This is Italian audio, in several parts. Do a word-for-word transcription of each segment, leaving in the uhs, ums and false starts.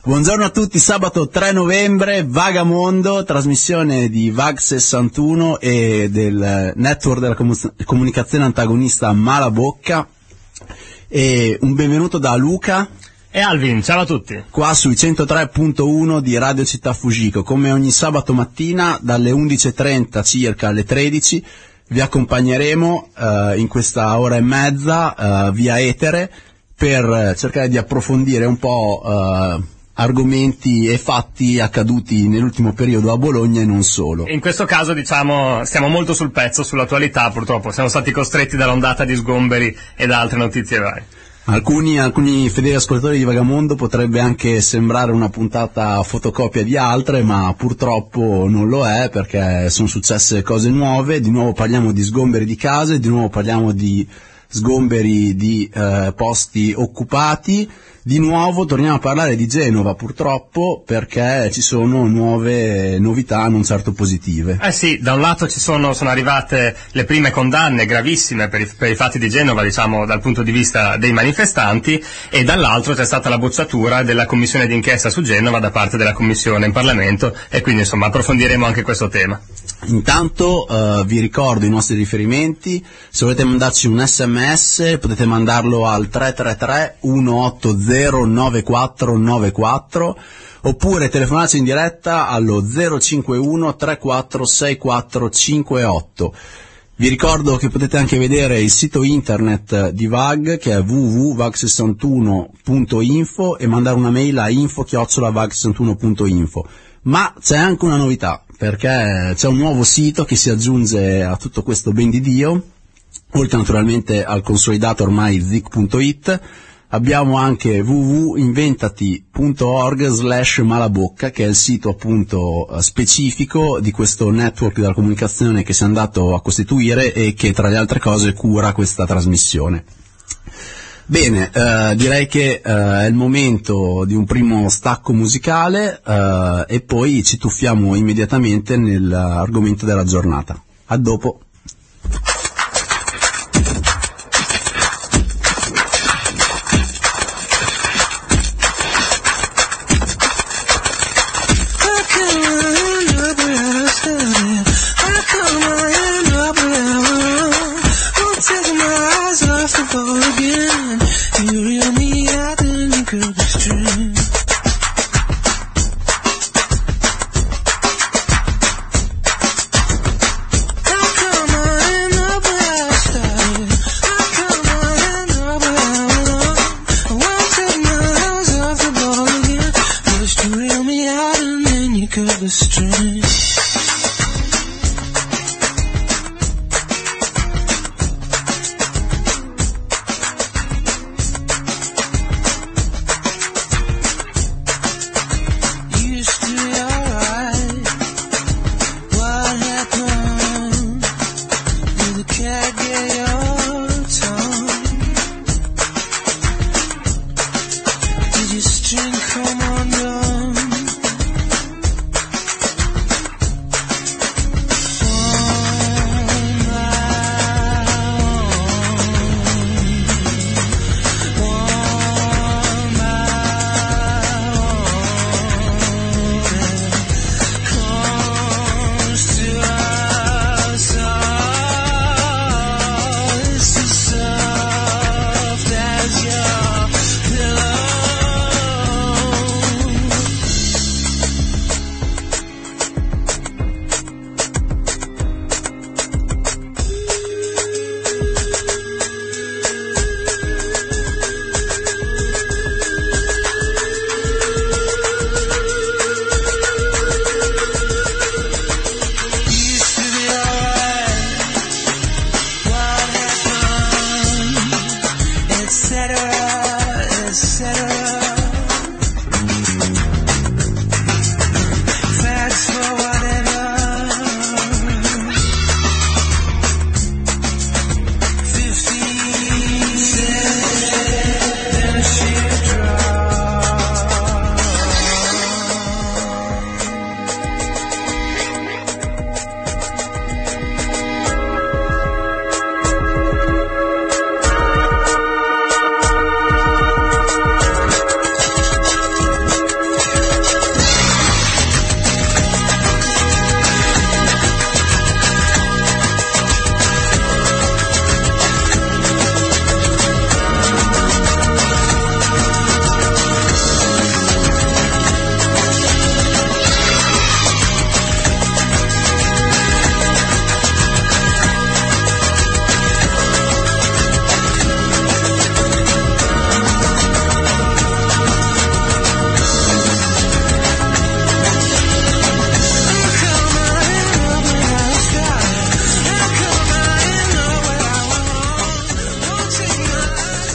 Buongiorno a tutti, sabato tre novembre, Vagamondo, trasmissione di Vag sessantuno e del network della comu- comunicazione antagonista Malabocca, e un benvenuto da Luca e Alvin, ciao a tutti. Qua sui centotré punto uno di Radio Città Fujiko, come ogni sabato mattina dalle undici e trenta circa alle tredici vi accompagneremo uh, in questa ora e mezza uh, via etere per cercare di approfondire un po' uh, argomenti e fatti accaduti nell'ultimo periodo a Bologna e non solo. In questo caso, diciamo, stiamo molto sul pezzo, sull'attualità, purtroppo siamo stati costretti dall'ondata di sgomberi e da altre notizie varie. Alcuni, alcuni fedeli ascoltatori di Vagamondo potrebbe anche sembrare una puntata fotocopia di altre, ma purtroppo non lo è, perché sono successe cose nuove. Di nuovo parliamo di sgomberi di case, di nuovo parliamo di sgomberi di eh, posti occupati. Di nuovo torniamo a parlare di Genova, purtroppo, perché ci sono nuove novità non certo positive. Eh sì, da un lato ci sono, sono arrivate le prime condanne gravissime per i, per i fatti di Genova, diciamo, dal punto di vista dei manifestanti, e dall'altro c'è stata la bocciatura della commissione d'inchiesta su Genova da parte della commissione in Parlamento, e quindi insomma approfondiremo anche questo tema. Intanto uh, vi ricordo i nostri riferimenti. Se volete mandarci un sms potete mandarlo al tre tre tre uno otto zero nove quattro nove quattro, oppure telefonarci in diretta allo zero cinque uno tre quattro sei quattro cinque otto. Vi ricordo che potete anche vedere il sito internet di Vag, che è w w w punto vag sessantuno punto info, e mandare una mail a info chiocciola vag sessantuno punto info. Ma c'è anche una novità, perché c'è un nuovo sito che si aggiunge a tutto questo ben di Dio, oltre naturalmente al consolidato ormai zik punto it. Abbiamo anche w w w punto inventati punto org slash malabocca, che è il sito appunto specifico di questo network della comunicazione che si è andato a costituire e che tra le altre cose cura questa trasmissione. Bene, eh, direi che eh, è il momento di un primo stacco musicale eh, e poi ci tuffiamo immediatamente nell'argomento della giornata. A dopo. Come on.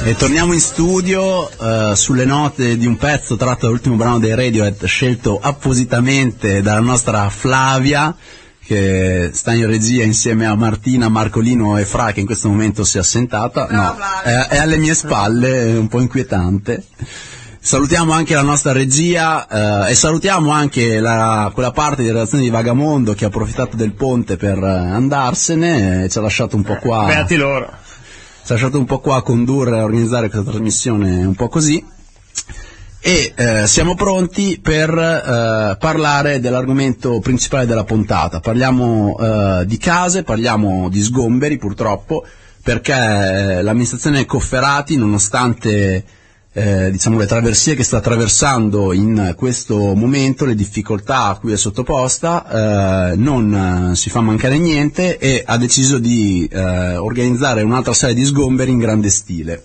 E torniamo in studio uh, sulle note di un pezzo tratto dall'ultimo brano dei Radiohead, scelto appositamente dalla nostra Flavia, che sta in regia insieme a Martina, Marcolino e Fra, che in questo momento si è assentata. No, è, è alle mie spalle, è un po' inquietante. Salutiamo anche la nostra regia eh, e salutiamo anche la, quella parte di redazione di Vagamondo che ha approfittato del ponte per eh, andarsene e ci ha lasciato un po' qua. Beati loro. Ci ha lasciato un po' qua a condurre e a organizzare questa trasmissione un po' così. E eh, siamo pronti per eh, parlare dell'argomento principale della puntata. Parliamo eh, di case, parliamo di sgomberi purtroppo, perché eh, l'amministrazione Cofferati, nonostante Eh, diciamo le traversie che sta attraversando in questo momento, le difficoltà a cui è sottoposta, eh, non eh, si fa mancare niente e ha deciso di eh, organizzare un'altra serie di sgomberi in grande stile.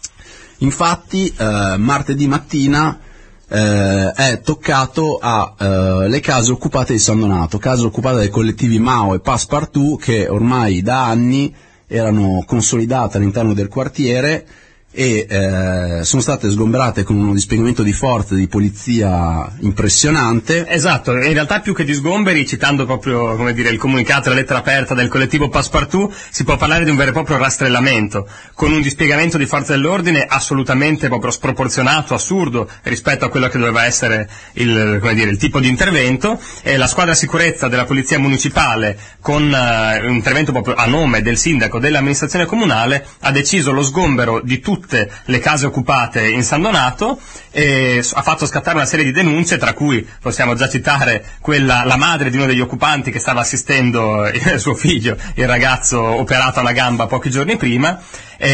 Infatti eh, martedì mattina eh, è toccato alle eh, case occupate di San Donato, case occupate dai collettivi Mao e Passepartout, che ormai da anni erano consolidate all'interno del quartiere e eh, sono state sgomberate con uno dispiegamento di forze di polizia impressionante. Esatto, in realtà più che di sgomberi, citando proprio, come dire, il comunicato, la lettera aperta del collettivo Passepartout, si può parlare di un vero e proprio rastrellamento, con un dispiegamento di forze dell'ordine assolutamente proprio sproporzionato, assurdo rispetto a quello che doveva essere il, come dire, il tipo di intervento. E la squadra sicurezza della polizia municipale, con uh, un intervento proprio a nome del sindaco dell'amministrazione comunale, ha deciso lo sgombero di tutti tutte le case occupate in San Donato e ha fatto scattare una serie di denunce, tra cui possiamo già citare quella, la madre di uno degli occupanti che stava assistendo il suo figlio, il ragazzo operato alla gamba pochi giorni prima.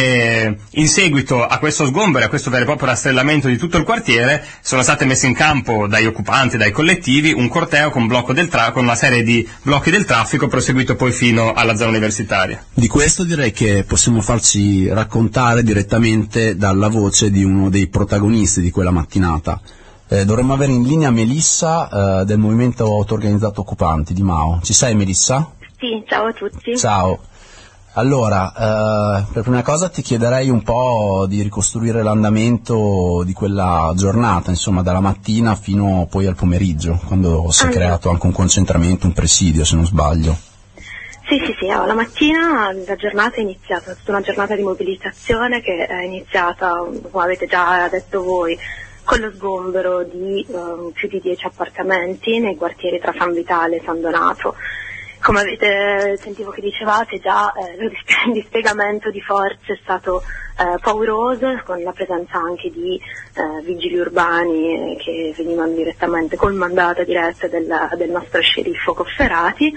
E in seguito a questo sgombero, a questo vero e proprio rastrellamento di tutto il quartiere, sono state messe in campo dagli occupanti, dai collettivi, un corteo con, blocco del tra- con una serie di blocchi del traffico, proseguito poi fino alla zona universitaria. Di questo direi che possiamo farci raccontare direttamente dalla voce di uno dei protagonisti di quella mattinata. Eh, dovremmo avere in linea Melissa eh, del movimento auto-organizzato occupanti di Mao. Ci sei, Melissa? Sì, ciao a tutti. Ciao. Allora, eh, per prima cosa ti chiederei un po' di ricostruire l'andamento di quella giornata, insomma, dalla mattina fino poi al pomeriggio, quando si è allora. creato anche un concentramento, un presidio, se non sbaglio. Sì, sì, sì, oh, la mattina la giornata è iniziata, è stata una giornata di mobilitazione che è iniziata, come avete già detto voi, con lo sgombero di um, più di dieci appartamenti nei quartieri tra San Vitale e San Donato. Come avete sentivo che dicevate già, eh, il dispiegamento di forze è stato eh, pauroso, con la presenza anche di eh, vigili urbani eh, che venivano direttamente col mandato diretto del, del nostro sceriffo Cofferati,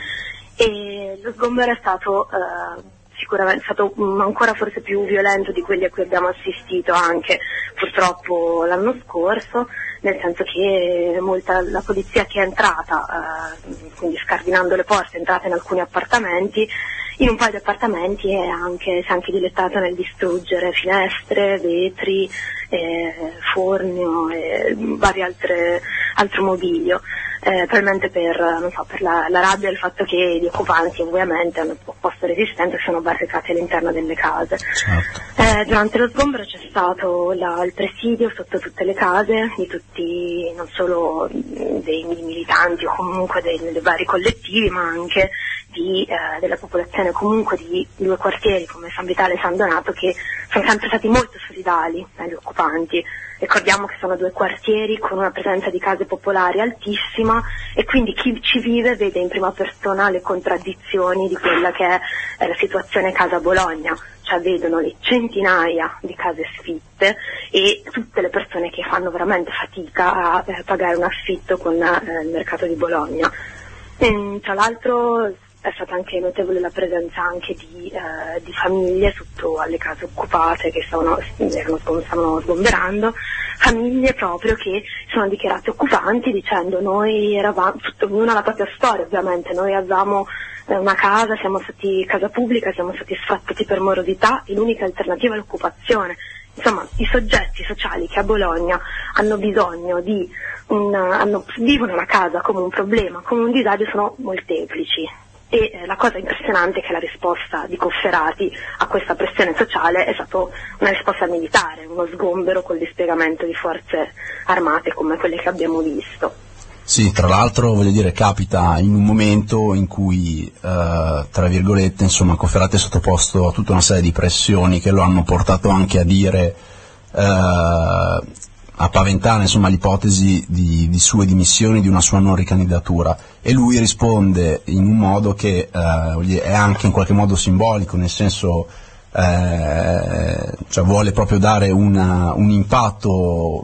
e lo sgombero è stato eh, sicuramente stato um, ancora forse più violento di quelli a cui abbiamo assistito anche purtroppo l'anno scorso, nel senso che molta la polizia che è entrata, eh, quindi scardinando le porte, è entrata in alcuni appartamenti, in un paio di appartamenti è anche, si è anche dilettata nel distruggere finestre, vetri, eh, forni e vari altre, altro mobilio. Eh, probabilmente per, non so, per la, la rabbia e il fatto che gli occupanti ovviamente hanno posto resistenza e sono barricati all'interno delle case. Certo. Eh, durante lo sgombero c'è stato la, il presidio sotto tutte le case di tutti, non solo dei militanti o comunque dei, dei vari collettivi, ma anche di, eh, della popolazione comunque di due quartieri come San Vitale e San Donato, che sono sempre stati molto solidali agli occupanti. Ricordiamo che sono due quartieri con una presenza di case popolari altissima, e quindi chi ci vive vede in prima persona le contraddizioni di quella che è eh, la situazione Casa Bologna, cioè vedono le centinaia di case sfitte e tutte le persone che fanno veramente fatica a eh, pagare un affitto con eh, il mercato di Bologna. E, tra l'altro è stata anche notevole la presenza anche di, eh, di famiglie sotto alle case occupate che stavano, erano, stavano sgomberando, famiglie proprio che sono dichiarate occupanti dicendo noi eravamo, tutto, ognuno ha la propria storia ovviamente, noi avevamo eh, una casa, siamo stati casa pubblica, siamo stati sfrattati per morosità e l'unica alternativa è l'occupazione. Insomma, i soggetti sociali che a Bologna hanno bisogno di un, hanno, vivono la casa come un problema, come un disagio, sono molteplici. E eh, la cosa impressionante è che la risposta di Cofferati a questa pressione sociale è stata una risposta militare, uno sgombero col dispiegamento di forze armate come quelle che abbiamo visto. Sì, tra l'altro, voglio dire, capita in un momento in cui, eh, tra virgolette, insomma, Cofferati è sottoposto a tutta una serie di pressioni che lo hanno portato anche a dire, eh, a paventare, insomma, l'ipotesi di, di sue dimissioni, di una sua non ricandidatura, e lui risponde in un modo che eh, è anche in qualche modo simbolico, nel senso, eh, cioè vuole proprio dare una, un impatto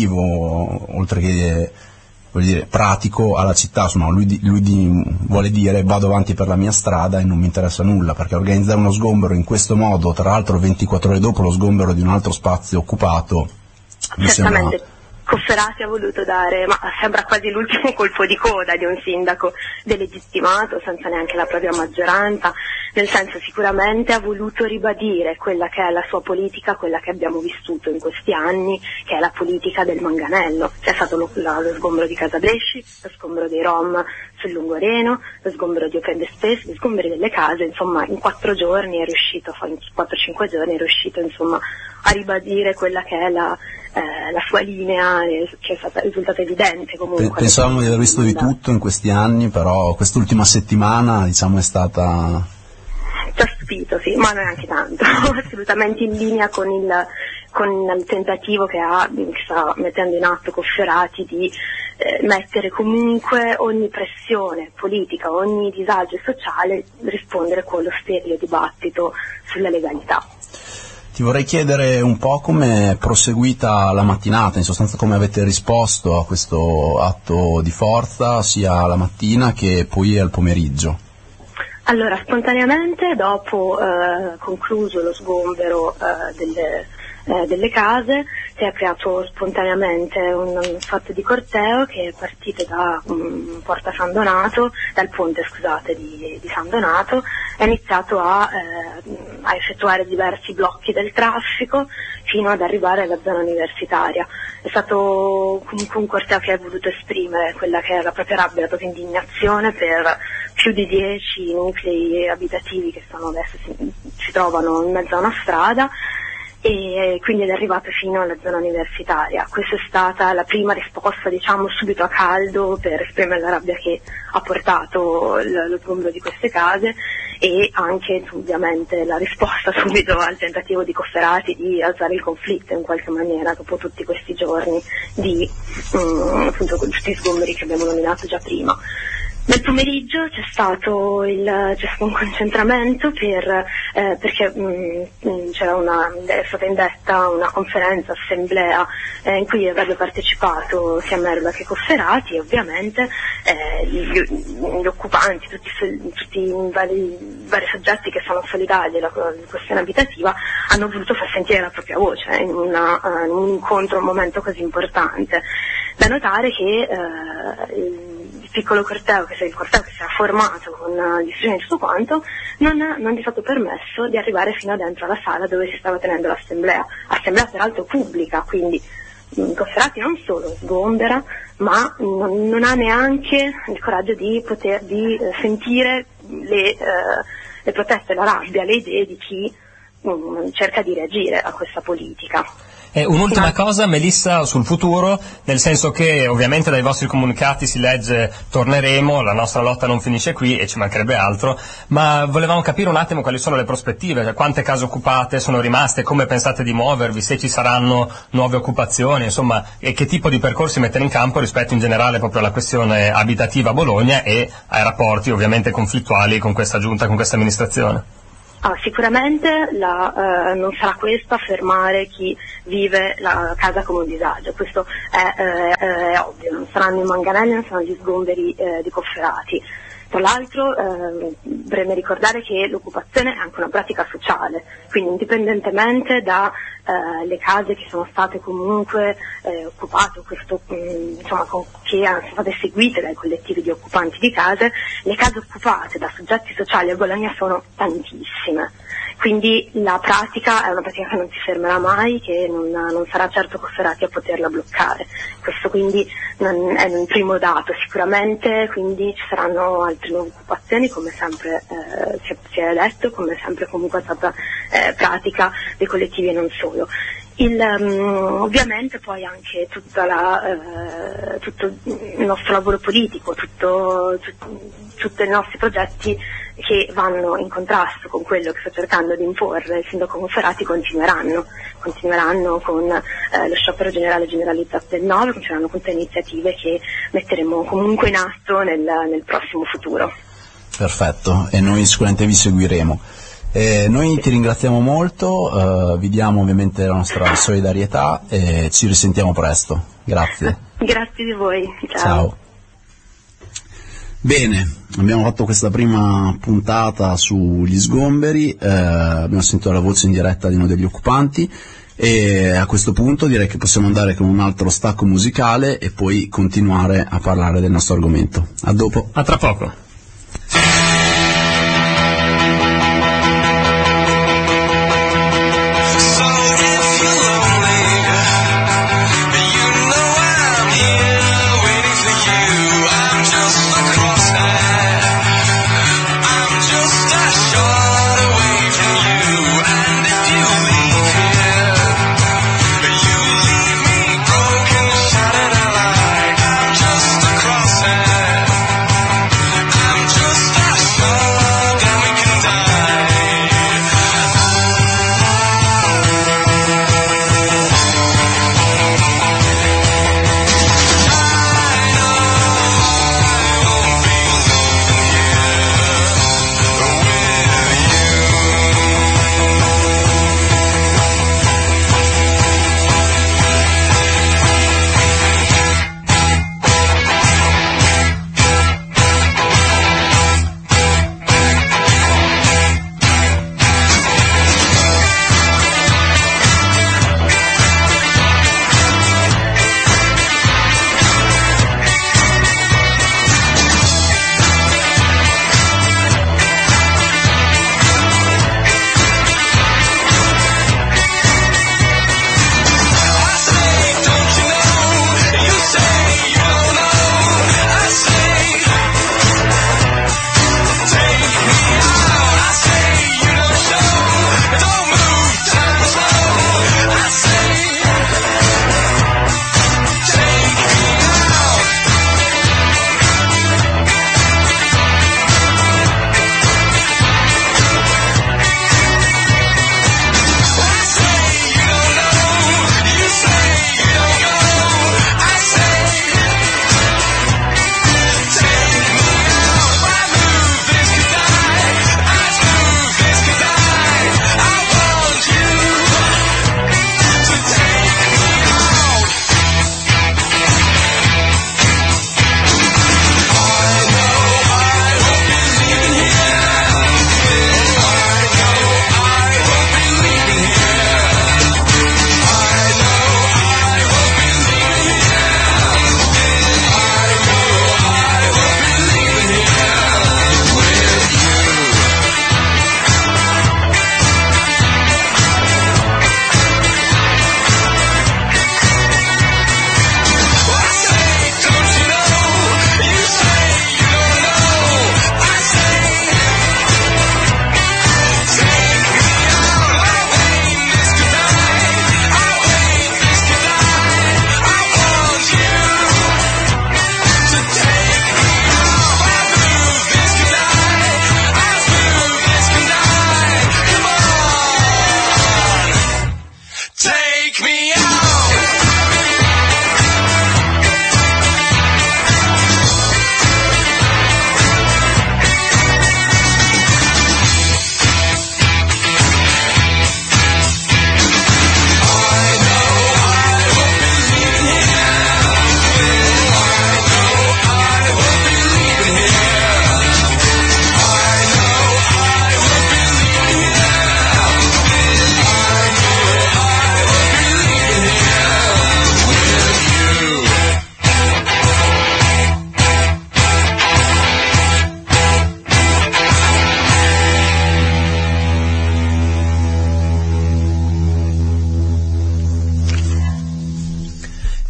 visivo, oltre che voglio dire, pratico alla città. Insomma, lui, lui di, vuole dire: vado avanti per la mia strada e non mi interessa nulla, perché organizzare uno sgombero in questo modo, tra l'altro ventiquattro ore dopo lo sgombero di un altro spazio occupato, mi certamente sembra... Cofferati ha voluto dare, ma sembra quasi l'ultimo colpo di coda di un sindaco delegittimato senza neanche la propria maggioranza, nel senso, sicuramente ha voluto ribadire quella che è la sua politica, quella che abbiamo vissuto in questi anni, che è la politica del manganello. C'è stato lo, la, lo sgombero di Casa Bresci, lo sgombero dei Rom sul Lungoreno, lo sgombero di Open Space, gli sgomberi delle case, insomma in quattro giorni è riuscito, in quattro cinque giorni è riuscito insomma a ribadire quella che è la, eh, la sua linea, che è stata, è risultata evidente comunque. Pensavamo di aver visto di tutto in questi anni, però quest'ultima settimana, diciamo, è stata... Ci ha stupito, sì, ma neanche tanto, assolutamente in linea con il, con il tentativo che, ha, che sta mettendo in atto Cofferati di eh, mettere comunque ogni pressione politica, ogni disagio sociale, rispondere con lo sterile dibattito sulla legalità. Ti vorrei chiedere un po' come è proseguita la mattinata, in sostanza come avete risposto a questo atto di forza sia la mattina che poi al pomeriggio. Allora, spontaneamente, dopo eh, concluso lo sgombero eh, delle, eh, delle case, si è creato spontaneamente un, un fatto di corteo che è partito da um, Porta San Donato, dal ponte, scusate, di, di San Donato, è iniziato a, eh, a effettuare diversi blocchi del traffico fino ad arrivare alla zona universitaria. È stato comunque un corteo che ha voluto esprimere quella che è la propria rabbia, la propria indignazione per più di dieci nuclei abitativi che sono adesso si, si trovano in mezzo a una strada, e quindi è arrivato fino alla zona universitaria. Questa è stata la prima risposta, diciamo, subito a caldo per esprimere la rabbia che ha portato l- lo sgombero di queste case, e anche ovviamente la risposta subito al tentativo di Cofferati di alzare il conflitto in qualche maniera dopo tutti questi giorni di um, appunto questi sgomberi che abbiamo nominato già prima. Nel pomeriggio c'è stato, il, c'è stato un concentramento per, eh, perché mh, c'era una, è stata indetta una conferenza, assemblea, eh, in cui avrebbe partecipato sia Merla che Cofferati, e ovviamente eh, gli, gli occupanti, tutti, tutti i vari, vari soggetti che sono solidali alla questione abitativa hanno voluto far sentire la propria voce in, una, uh, in un incontro, un momento così importante. Da notare che eh, il piccolo corteo, che il corteo che si era formato con uh, gli studenti e tutto quanto, non, non gli è stato permesso di arrivare fino a dentro alla sala dove si stava tenendo l'assemblea, assemblea peraltro pubblica, quindi mh, Cofferati non solo sgombera, ma non, non ha neanche il coraggio di poter di, eh, sentire le, eh, le proteste, la rabbia, le idee di chi mh, cerca di reagire a questa politica. E un'ultima cosa, Melissa, sul futuro, nel senso che ovviamente dai vostri comunicati si legge torneremo, la nostra lotta non finisce qui e ci mancherebbe altro, ma volevamo capire un attimo quali sono le prospettive, cioè quante case occupate sono rimaste, come pensate di muovervi, se ci saranno nuove occupazioni, insomma, e che tipo di percorsi mettere in campo rispetto in generale proprio alla questione abitativa a Bologna e ai rapporti ovviamente conflittuali con questa giunta, con questa amministrazione. Ah, sicuramente la, eh, non sarà questo a fermare chi vive la casa come un disagio, questo è, eh, è ovvio, non saranno i manganelli, non saranno gli sgomberi eh, di Cofferati. Tra l'altro eh, preme ricordare che l'occupazione è anche una pratica sociale, quindi indipendentemente da eh, le case che sono state comunque eh, occupate, questo, mh, insomma, con, che sono state seguite dai collettivi di occupanti di case, le case occupate da soggetti sociali a Bologna sono tantissime. Quindi la pratica è una pratica che non si fermerà mai, che non, non sarà certo Cofferati a poterla bloccare. Questo quindi non è un primo dato. Sicuramente quindi ci saranno altre nuove occupazioni, come sempre eh, si, si è detto, come sempre comunque è stata eh, pratica dei collettivi e non solo. Il, um, ovviamente poi anche tutta la, uh, tutto il nostro lavoro politico, tutto, tutto, tutti i nostri progetti che vanno in contrasto con quello che sta cercando di imporre il sindaco Cofferati continueranno, continueranno con uh, lo sciopero generale generalizzato del nove, continueranno con tutte le iniziative che metteremo comunque in atto nel, nel prossimo futuro. Perfetto, e noi sicuramente vi seguiremo. Eh, noi ti ringraziamo molto, eh, vi diamo ovviamente la nostra solidarietà e ci risentiamo presto. Grazie. Grazie di voi. Ciao. Ciao. Bene, abbiamo fatto questa prima puntata sugli sgomberi, eh, abbiamo sentito la voce in diretta di uno degli occupanti e a questo punto direi che possiamo andare con un altro stacco musicale e poi continuare a parlare del nostro argomento. A dopo. A tra poco. I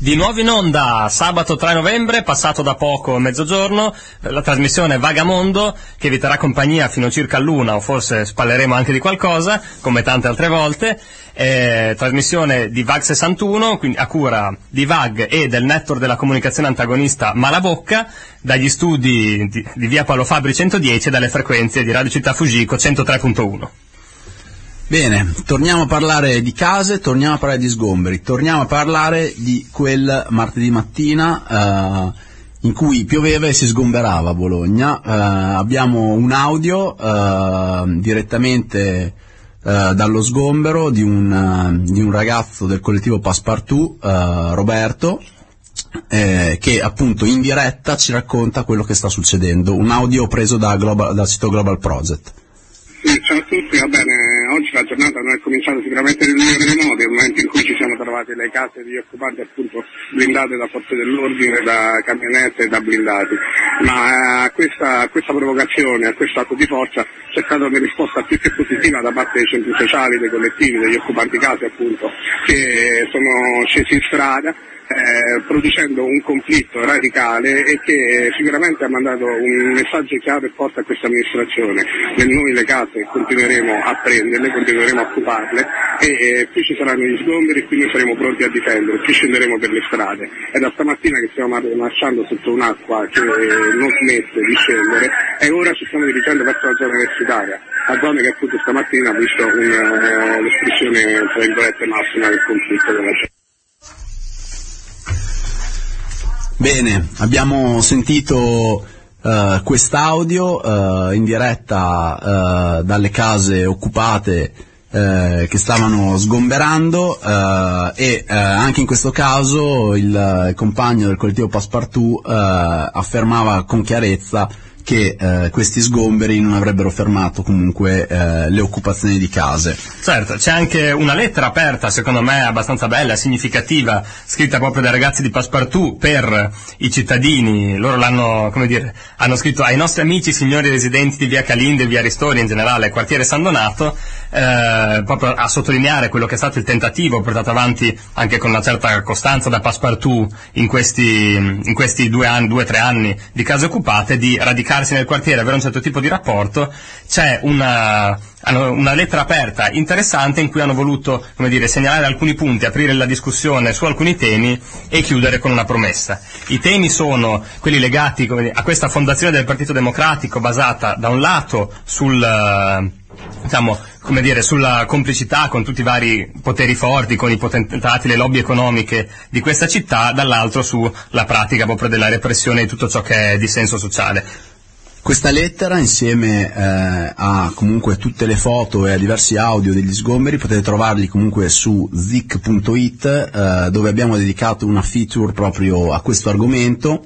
Di nuovo in onda sabato tre novembre, passato da poco mezzogiorno, la trasmissione Vagamondo che vi terrà compagnia fino circa all'una, o forse spalleremo anche di qualcosa, come tante altre volte. Eh, trasmissione di VAG sessantuno, quindi a cura di VAG e del network della comunicazione antagonista Malabocca, dagli studi di, di via Paolo Fabri centodieci e dalle frequenze di Radio Città Fujiko centotré punto uno. Bene, torniamo a parlare di case, torniamo a parlare di sgomberi, torniamo a parlare di quel martedì mattina eh, in cui pioveva e si sgomberava a Bologna. Eh, abbiamo un audio eh, direttamente eh, dallo sgombero di un, uh, di un ragazzo del collettivo Passepartout, eh, Roberto, eh, che appunto in diretta ci racconta quello che sta succedendo. Un audio preso da Global, dal sito Global Project. Sì, ciao a tutti, va bene, oggi la giornata non è cominciata sicuramente nelle ore remote, nel momento in cui ci siamo trovati le case degli occupanti appunto blindate da forze dell'ordine, da camionette e da blindati, ma a questa, a questa provocazione, a questo atto di forza c'è stata una risposta più che positiva da parte dei centri sociali, dei collettivi, degli occupanti case appunto, che sono scesi in strada, Eh, producendo un conflitto radicale e che sicuramente ha mandato un messaggio chiaro e forte a questa amministrazione. Noi le case continueremo a prenderle, continueremo a occuparle e eh, più ci saranno gli sgomberi, più noi saremo pronti a difendere, più scenderemo per le strade. È da stamattina che stiamo marciando sotto un'acqua che non smette di scendere e ora ci stiamo dirigendo verso la zona universitaria, la zona che appunto stamattina ha visto un, uh, l'espressione tra virgolette massima del conflitto della gente. Bene, abbiamo sentito uh, quest'audio uh, in diretta uh, dalle case occupate uh, che stavano sgomberando uh, e uh, anche in questo caso il, il compagno del collettivo Passepartout uh, affermava con chiarezza che eh, questi sgomberi non avrebbero fermato comunque eh, le occupazioni di case. Certo, c'è anche una lettera aperta, secondo me abbastanza bella, significativa, scritta proprio dai ragazzi di Passepartout per i cittadini. Loro l'hanno, come dire, hanno scritto ai nostri amici signori residenti di via Calinde e via Ristori, in generale quartiere San Donato, eh, proprio a sottolineare quello che è stato il tentativo portato avanti anche con una certa costanza da Passepartout in questi, in questi due anni, due tre anni di case occupate, di radicare nel quartiere, avere un certo tipo di rapporto. C'è una, una lettera aperta interessante in cui hanno voluto, come dire, segnalare alcuni punti, aprire la discussione su alcuni temi e chiudere con una promessa. I temi sono quelli legati, come dire, a questa fondazione del Partito Democratico basata da un lato sul, diciamo, come dire, sulla complicità con tutti i vari poteri forti, con i potentati, le lobby economiche di questa città, dall'altro sulla pratica proprio della repressione di tutto ciò che è dissenso sociale. Questa lettera, insieme eh, a comunque tutte le foto e a diversi audio degli sgomberi, potete trovarli comunque su zik punto it, eh, dove abbiamo dedicato una feature proprio a questo argomento,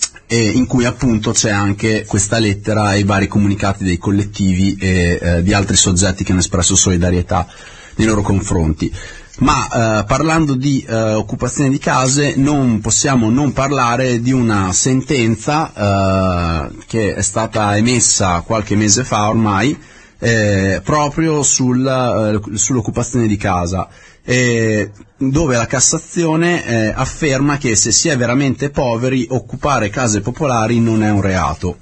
e in cui appunto c'è anche questa lettera e i vari comunicati dei collettivi e eh, di altri soggetti che hanno espresso solidarietà nei loro confronti. Ma eh, parlando di eh, occupazione di case non possiamo non parlare di una sentenza eh, che è stata emessa qualche mese fa ormai eh, proprio sul, eh, sull'occupazione di casa, eh, dove la Cassazione eh, afferma che se si è veramente poveri occupare case popolari non è un reato.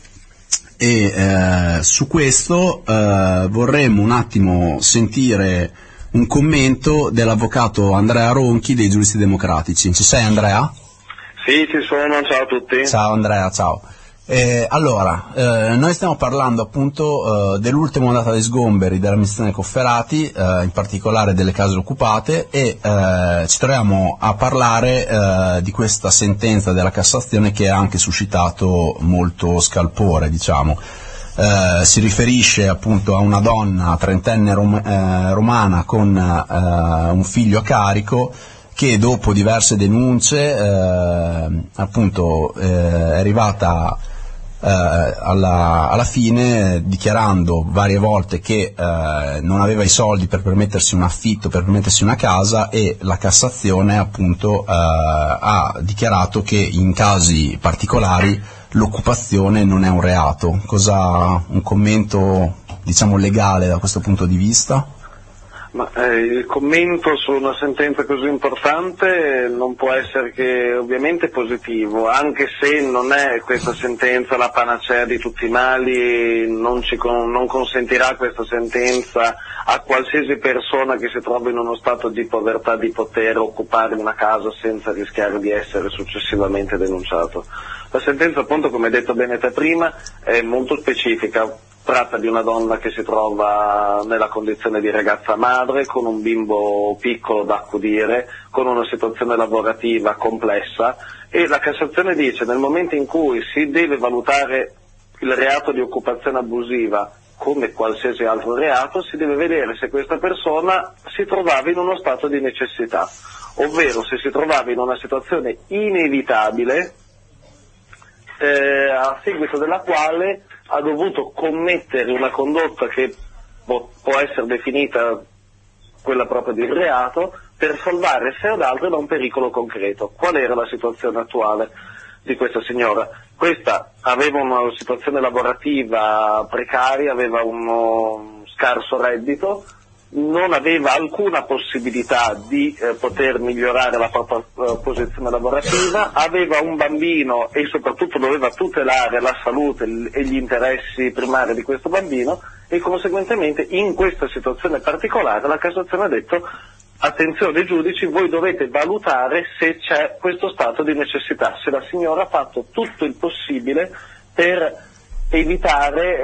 E eh, su questo eh, vorremmo un attimo sentire un commento dell'avvocato Andrea Ronchi dei Giuristi Democratici. Ci sei, Andrea? Sì, ci sono, ciao a tutti. Ciao Andrea, ciao. Eh, allora, eh, noi stiamo parlando appunto eh, dell'ultima ondata di sgomberi dell'amministrazione Cofferati, eh, in particolare delle case occupate, e eh, ci troviamo a parlare eh, di questa sentenza della Cassazione che ha anche suscitato molto scalpore, diciamo. Uh, si riferisce appunto a una donna trentenne rom- eh, romana con uh, un figlio a carico che dopo diverse denunce eh, appunto eh, è arrivata eh, alla, alla fine dichiarando varie volte che eh, non aveva i soldi per permettersi un affitto, per permettersi una casa, e la Cassazione appunto eh, ha dichiarato che in casi particolari l'occupazione non è un reato. Cosa, un commento diciamo legale da questo punto di vista? Ma eh, il commento su una sentenza così importante non può essere che ovviamente positivo, anche se non è questa sentenza la panacea di tutti i mali, non, ci con, non consentirà questa sentenza a qualsiasi persona che si trova in uno stato di povertà di poter occupare una casa senza rischiare di essere successivamente denunciato. La sentenza, appunto, come detto bene te prima, è molto specifica. Tratta di una donna che si trova nella condizione di ragazza madre, con un bimbo piccolo da accudire, con una situazione lavorativa complessa, e la Cassazione dice nel momento in cui si deve valutare il reato di occupazione abusiva come qualsiasi altro reato, si deve vedere se questa persona si trovava in uno stato di necessità, ovvero se si trovava in una situazione inevitabile eh, a seguito della quale ha dovuto commettere una condotta che può essere definita quella propria di reato per salvare sé o altri da un pericolo concreto. Qual era la situazione attuale di questa signora? Questa aveva una situazione lavorativa precaria, aveva uno scarso reddito, non aveva alcuna possibilità di eh, poter migliorare la propria uh, posizione lavorativa, aveva un bambino e soprattutto doveva tutelare la salute e gli interessi primari di questo bambino, e conseguentemente in questa situazione particolare la Cassazione ha detto: attenzione giudici, voi dovete valutare se c'è questo stato di necessità, se la signora ha fatto tutto il possibile per evitare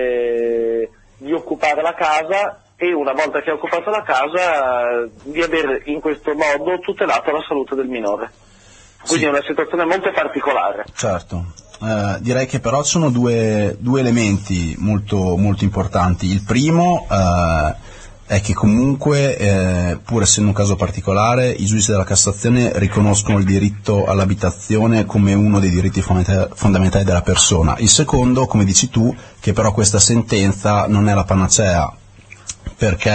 eh, di occupare la casa, e una volta che ha occupato la casa di aver in questo modo tutelato la salute del minore. Quindi sì, è una situazione molto particolare. Certo, eh, direi che però ci sono due, due elementi molto, molto importanti. Il primo eh, è che comunque, eh, pur essendo un caso particolare, i giudici della Cassazione riconoscono il diritto all'abitazione come uno dei diritti fondamentali della persona. Il secondo, come dici tu, che però questa sentenza non è la panacea, perché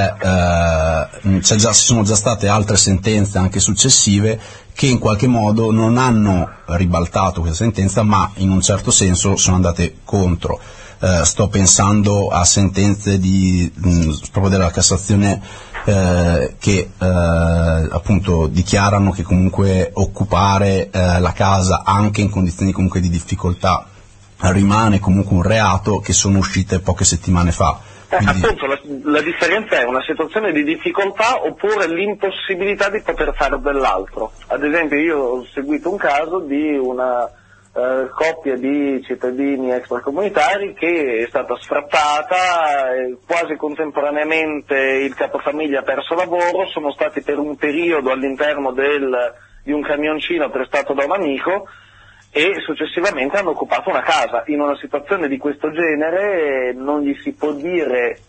eh, c'è già, ci sono già state altre sentenze anche successive che in qualche modo non hanno ribaltato questa sentenza, ma in un certo senso sono andate contro. Eh, sto pensando a sentenze di, mh, proprio della Cassazione eh, che eh, appunto dichiarano che comunque occupare eh, la casa anche in condizioni comunque di difficoltà rimane comunque un reato, che sono uscite poche settimane fa. Eh, appunto, la, la differenza è una situazione di difficoltà oppure l'impossibilità di poter fare dell'altro. Ad esempio, io ho seguito un caso di una eh, coppia di cittadini extracomunitari che è stata sfrattata, eh, quasi contemporaneamente il capofamiglia ha perso lavoro, sono stati per un periodo all'interno del, di un camioncino prestato da un amico, e successivamente hanno occupato una casa. In una situazione di questo genere non gli si può dire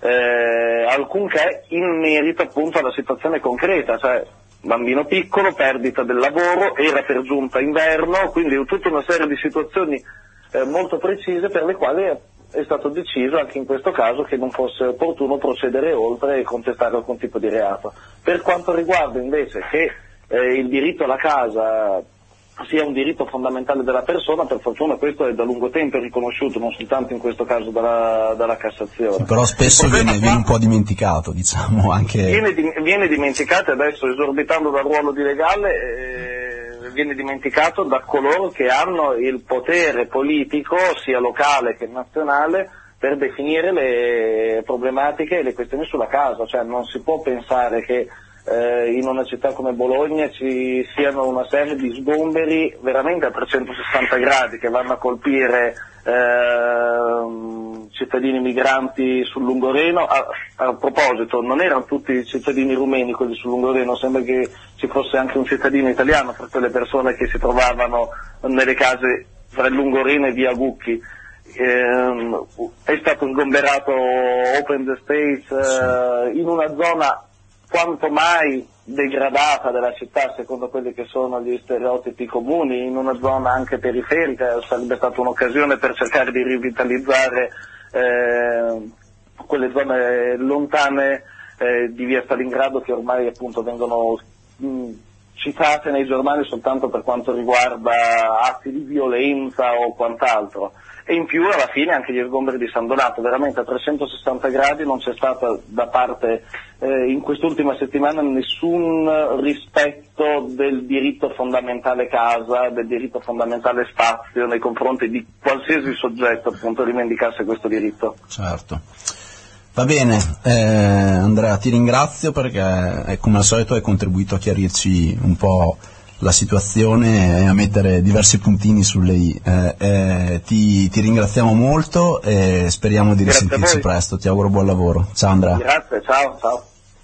eh, alcunché in merito appunto alla situazione concreta, cioè bambino piccolo, perdita del lavoro, era per giunta inverno, quindi tutta una serie di situazioni eh, molto precise per le quali è stato deciso anche in questo caso che non fosse opportuno procedere oltre e contestare alcun tipo di reato. Per quanto riguarda invece che eh, il diritto alla casa sia un diritto fondamentale della persona, per fortuna questo è da lungo tempo riconosciuto, non soltanto in questo caso dalla, dalla Cassazione. Però spesso viene, viene un po' dimenticato, diciamo, anche... Viene, viene dimenticato, adesso esorbitando dal ruolo di legale, eh, viene dimenticato da coloro che hanno il potere politico, sia locale che nazionale, per definire le problematiche e le questioni sulla casa. Cioè non si può pensare che Eh, in una città come Bologna ci siano una serie di sgomberi veramente a trecentosessanta gradi che vanno a colpire eh, cittadini migranti sul Lungoreno. A, a proposito, non erano tutti cittadini rumeni quelli sul Lungoreno, sembra che ci fosse anche un cittadino italiano tra quelle persone che si trovavano nelle case tra il Lungoreno e via Gucchi. Eh, è stato sgomberato Open the Space eh, in una zona quanto mai degradata della città secondo quelli che sono gli stereotipi comuni, in una zona anche periferica. Sarebbe stata un'occasione per cercare di rivitalizzare eh, quelle zone lontane eh, di via Stalingrado, che ormai appunto vengono mh, citate nei giornali soltanto per quanto riguarda atti di violenza o quant'altro. e in più alla fine anche gli sgomberi di San Donato, veramente a trecentosessanta gradi non c'è stata da parte eh, in quest'ultima settimana nessun rispetto del diritto fondamentale casa, del diritto fondamentale spazio nei confronti di qualsiasi soggetto appunto rivendicasse questo diritto. Certo. Va bene, eh, Andrea, ti ringrazio perché eh, come al solito hai contribuito a chiarirci un po' la situazione e a mettere diversi puntini sulle i. Eh, eh, ti, ti ringraziamo molto e speriamo di risentirci presto. Ti auguro buon lavoro. Ciao Andrea. Grazie, ciao, ciao.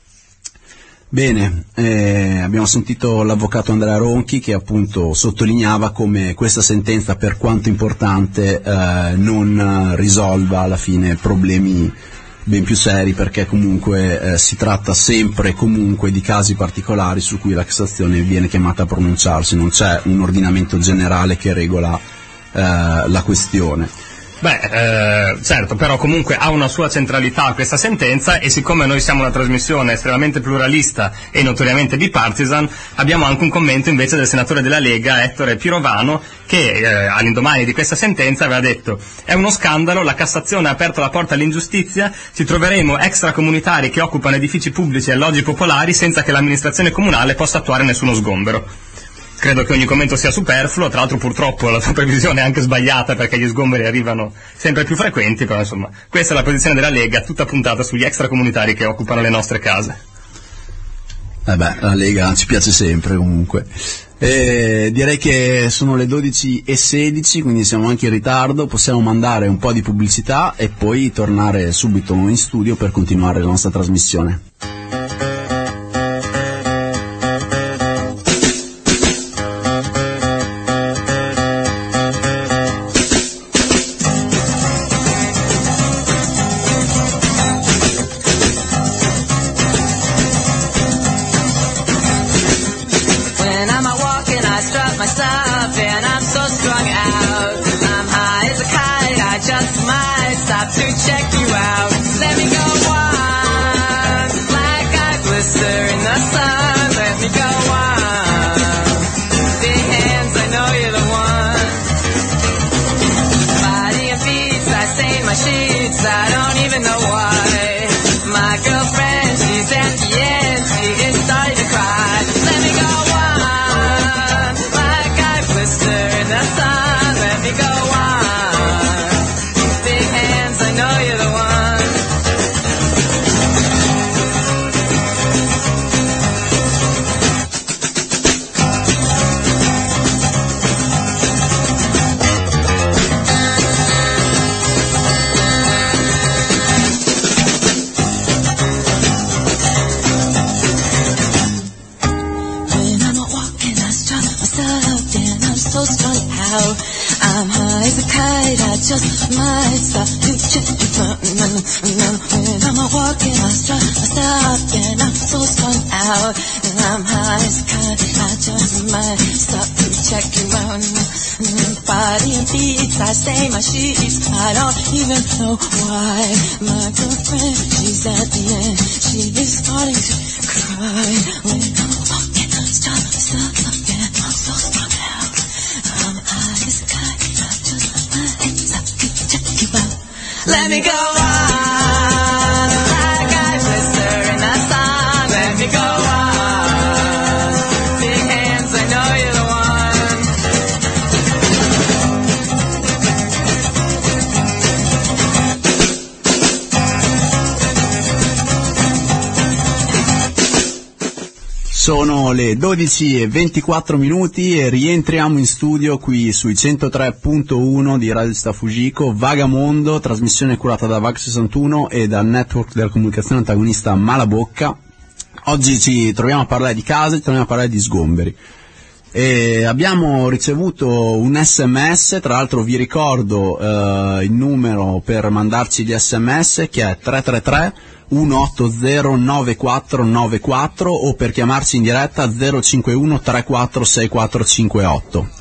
Bene, eh, abbiamo sentito l'avvocato Andrea Ronchi che appunto sottolineava come questa sentenza, per quanto importante, eh, non risolva alla fine problemi ben più seri, perché comunque eh, si tratta sempre e comunque di casi particolari su cui la Cassazione viene chiamata a pronunciarsi, non c'è un ordinamento generale che regola eh, la questione. Beh, eh, certo, però comunque ha una sua centralità questa sentenza, e siccome noi siamo una trasmissione estremamente pluralista e notoriamente bipartisan, abbiamo anche un commento invece del senatore della Lega, Ettore Pirovano, che eh, all'indomani di questa sentenza aveva detto: è uno scandalo, la Cassazione ha aperto la porta all'ingiustizia, ci troveremo extracomunitari che occupano edifici pubblici e alloggi popolari senza che l'amministrazione comunale possa attuare nessuno sgombero. Credo che ogni commento sia superfluo, tra l'altro purtroppo la sua previsione è anche sbagliata perché gli sgomberi arrivano sempre più frequenti, però insomma questa è la posizione della Lega, tutta puntata sugli extracomunitari che occupano le nostre case. Eh beh, la Lega ci piace sempre comunque. E direi che sono le dodici e sedici, quindi siamo anche in ritardo, possiamo mandare un po' di pubblicità e poi tornare subito in studio per continuare la nostra trasmissione. Let me go on, like I blister in the sun. Let me go on, big hands, I know you're the Sono le dodici e ventiquattro minuti e rientriamo in studio qui sui centotré punto uno di Radio Sta Fujiko, Vagamondo, trasmissione curata da Vag sessantuno e dal network della comunicazione antagonista Malabocca. Oggi ci troviamo a parlare di case, ci troviamo a parlare di sgomberi. E abbiamo ricevuto un sms, tra l'altro vi ricordo eh, il numero per mandarci gli sms, che è tre tre tre uno otto zero nove quattro nove quattro, o per chiamarci in diretta zero cinque uno tre quattro sei quattro cinque otto.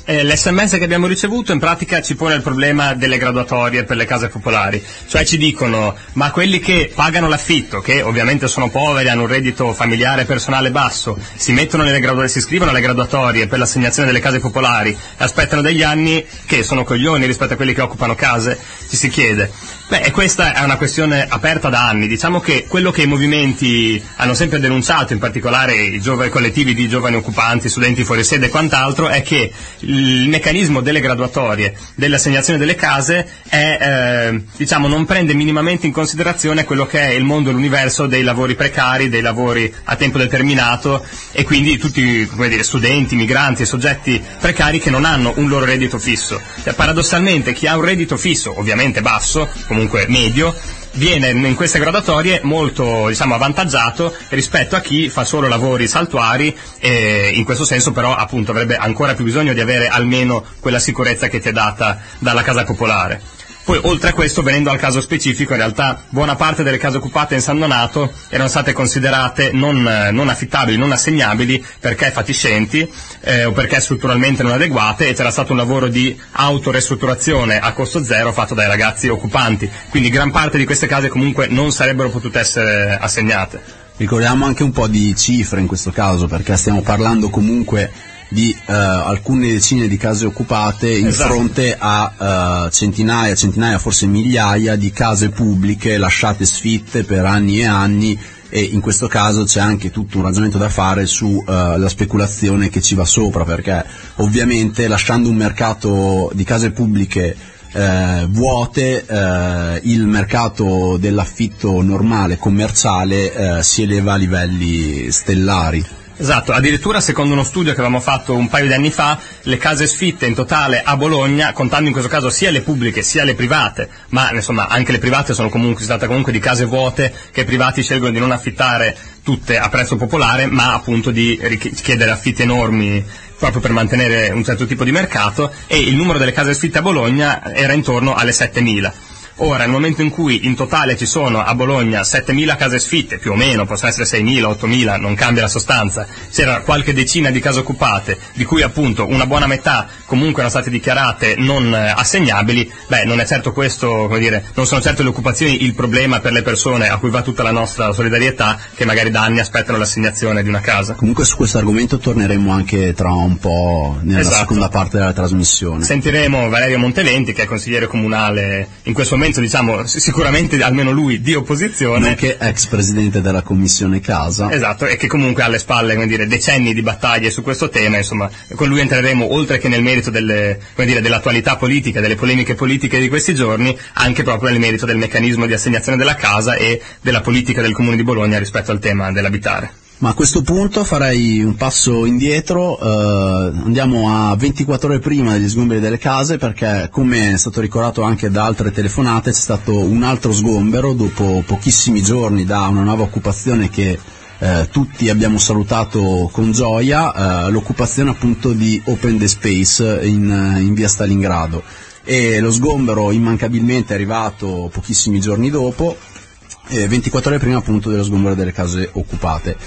Eh, l'esse emme esse che abbiamo ricevuto in pratica ci pone il problema delle graduatorie per le case popolari, cioè ci dicono ma quelli che pagano l'affitto, che ovviamente sono poveri, hanno un reddito familiare personale basso, si mettono nelle graduatorie, si iscrivono alle graduatorie per l'assegnazione delle case popolari e aspettano degli anni, che sono coglioni rispetto a quelli che occupano case, ci si chiede. Beh, e questa è una questione aperta da anni. Diciamo che quello che i movimenti hanno sempre denunciato, in particolare i giovani collettivi di giovani occupanti, studenti fuori sede e quant'altro, è che il meccanismo delle graduatorie, dell'assegnazione delle case è, eh, diciamo, non prende minimamente in considerazione quello che è il mondo e l'universo dei lavori precari, dei lavori a tempo determinato, e quindi tutti, come dire, studenti, migranti e soggetti precari che non hanno un loro reddito fisso. Cioè, paradossalmente chi ha un reddito fisso, ovviamente basso, comunque medio, viene in queste graduatorie molto, diciamo, avvantaggiato rispetto a chi fa solo lavori saltuari, e in questo senso però appunto avrebbe ancora più bisogno di avere almeno quella sicurezza che ti è data dalla casa popolare. Poi, oltre a questo, venendo al caso specifico, in realtà buona parte delle case occupate in San Donato erano state considerate non, non affittabili, non assegnabili perché fatiscenti eh, o perché strutturalmente non adeguate, e c'era stato un lavoro di autorestrutturazione a costo zero fatto dai ragazzi occupanti. Quindi gran parte di queste case comunque non sarebbero potute essere assegnate. Ricordiamo anche un po' di cifre in questo caso, perché stiamo parlando comunque di uh, alcune decine di case occupate in esatto. fronte a uh, centinaia, centinaia, forse migliaia di case pubbliche lasciate sfitte per anni e anni, e in questo caso c'è anche tutto un ragionamento da fare sulla uh, speculazione che ci va sopra, perché ovviamente lasciando un mercato di case pubbliche eh, vuote, eh, il mercato dell'affitto normale, commerciale, eh, si eleva a livelli stellari. Esatto, addirittura secondo uno studio che avevamo fatto un paio di anni fa, le case sfitte in totale a Bologna, contando in questo caso sia le pubbliche sia le private, ma insomma anche le private sono comunque, si tratta comunque di case vuote che i privati scelgono di non affittare tutte a prezzo popolare, ma appunto di chiedere affitti enormi proprio per mantenere un certo tipo di mercato, e il numero delle case sfitte a Bologna era intorno alle settemila. Ora, nel momento in cui in totale ci sono a Bologna settemila case sfitte, più o meno, possono essere seimila, ottomila, non cambia la sostanza, c'era qualche decina di case occupate, di cui appunto una buona metà comunque erano state dichiarate non assegnabili, beh, non è certo questo, come dire, non sono certo le occupazioni il problema per le persone a cui va tutta la nostra solidarietà, che magari da anni aspettano l'assegnazione di una casa. Comunque su questo argomento torneremo anche tra un po' nella esatto. seconda parte della trasmissione. Sentiremo Valerio Monteventi, che è consigliere comunale in questo momento, diciamo sicuramente almeno lui di opposizione, nonché ex presidente della commissione casa. Esatto, e che comunque ha alle spalle, come dire, decenni di battaglie su questo tema. Insomma, con lui entreremo oltre che nel merito delle, come dire, dell'attualità politica, delle polemiche politiche di questi giorni, anche proprio nel merito del meccanismo di assegnazione della casa e della politica del Comune di Bologna rispetto al tema dell'abitare. Ma a questo punto farei un passo indietro, eh, andiamo a ventiquattro ore prima degli sgomberi delle case, perché come è stato ricordato anche da altre telefonate c'è stato un altro sgombero dopo pochissimi giorni da una nuova occupazione che eh, tutti abbiamo salutato con gioia, eh, l'occupazione appunto di Open the Space in, in via Stalingrado, e lo sgombero immancabilmente è arrivato pochissimi giorni dopo, eh, ventiquattro ore prima appunto dello sgombero delle case occupate.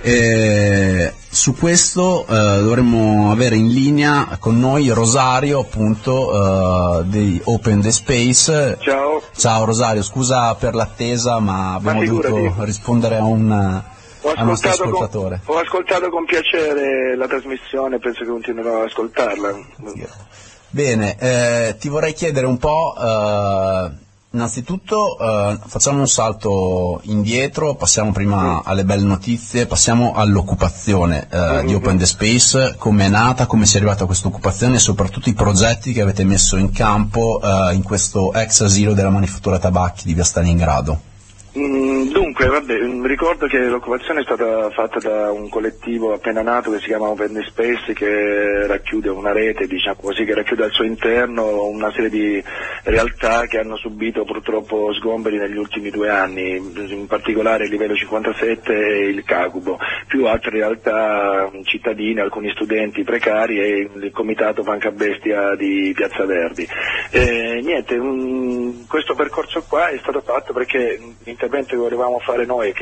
E su questo eh, dovremmo avere in linea con noi Rosario appunto eh, di Open the Space. Ciao. Ciao Rosario, scusa per l'attesa, ma abbiamo ma dovuto rispondere a un, ho a un nostro ascoltato ascoltatore. Con, ho ascoltato con piacere la trasmissione, penso che continuerò ad ascoltarla. Bene, eh, ti vorrei chiedere un po', eh, innanzitutto eh, facciamo un salto indietro, passiamo prima alle belle notizie, passiamo all'occupazione eh, mm-hmm. di Open the Space, come è nata, come si è arrivata a questa occupazione e soprattutto i progetti che avete messo in campo eh, in questo ex asilo della manifattura tabacchi di via Stalingrado. Mm, dunque, vabbè, ricordo che l'occupazione è stata fatta da un collettivo appena nato che si chiama Open the Space, che racchiude una rete, diciamo così, che racchiude al suo interno una serie di realtà che hanno subito purtroppo sgomberi negli ultimi due anni, in particolare il livello cinquantasette e il Cacubo, più altre realtà cittadine, alcuni studenti precari e il comitato Panca Bestia di Piazza Verdi. E, niente, um, questo percorso qua è stato fatto perché l'intervento che volevamo fare noi, che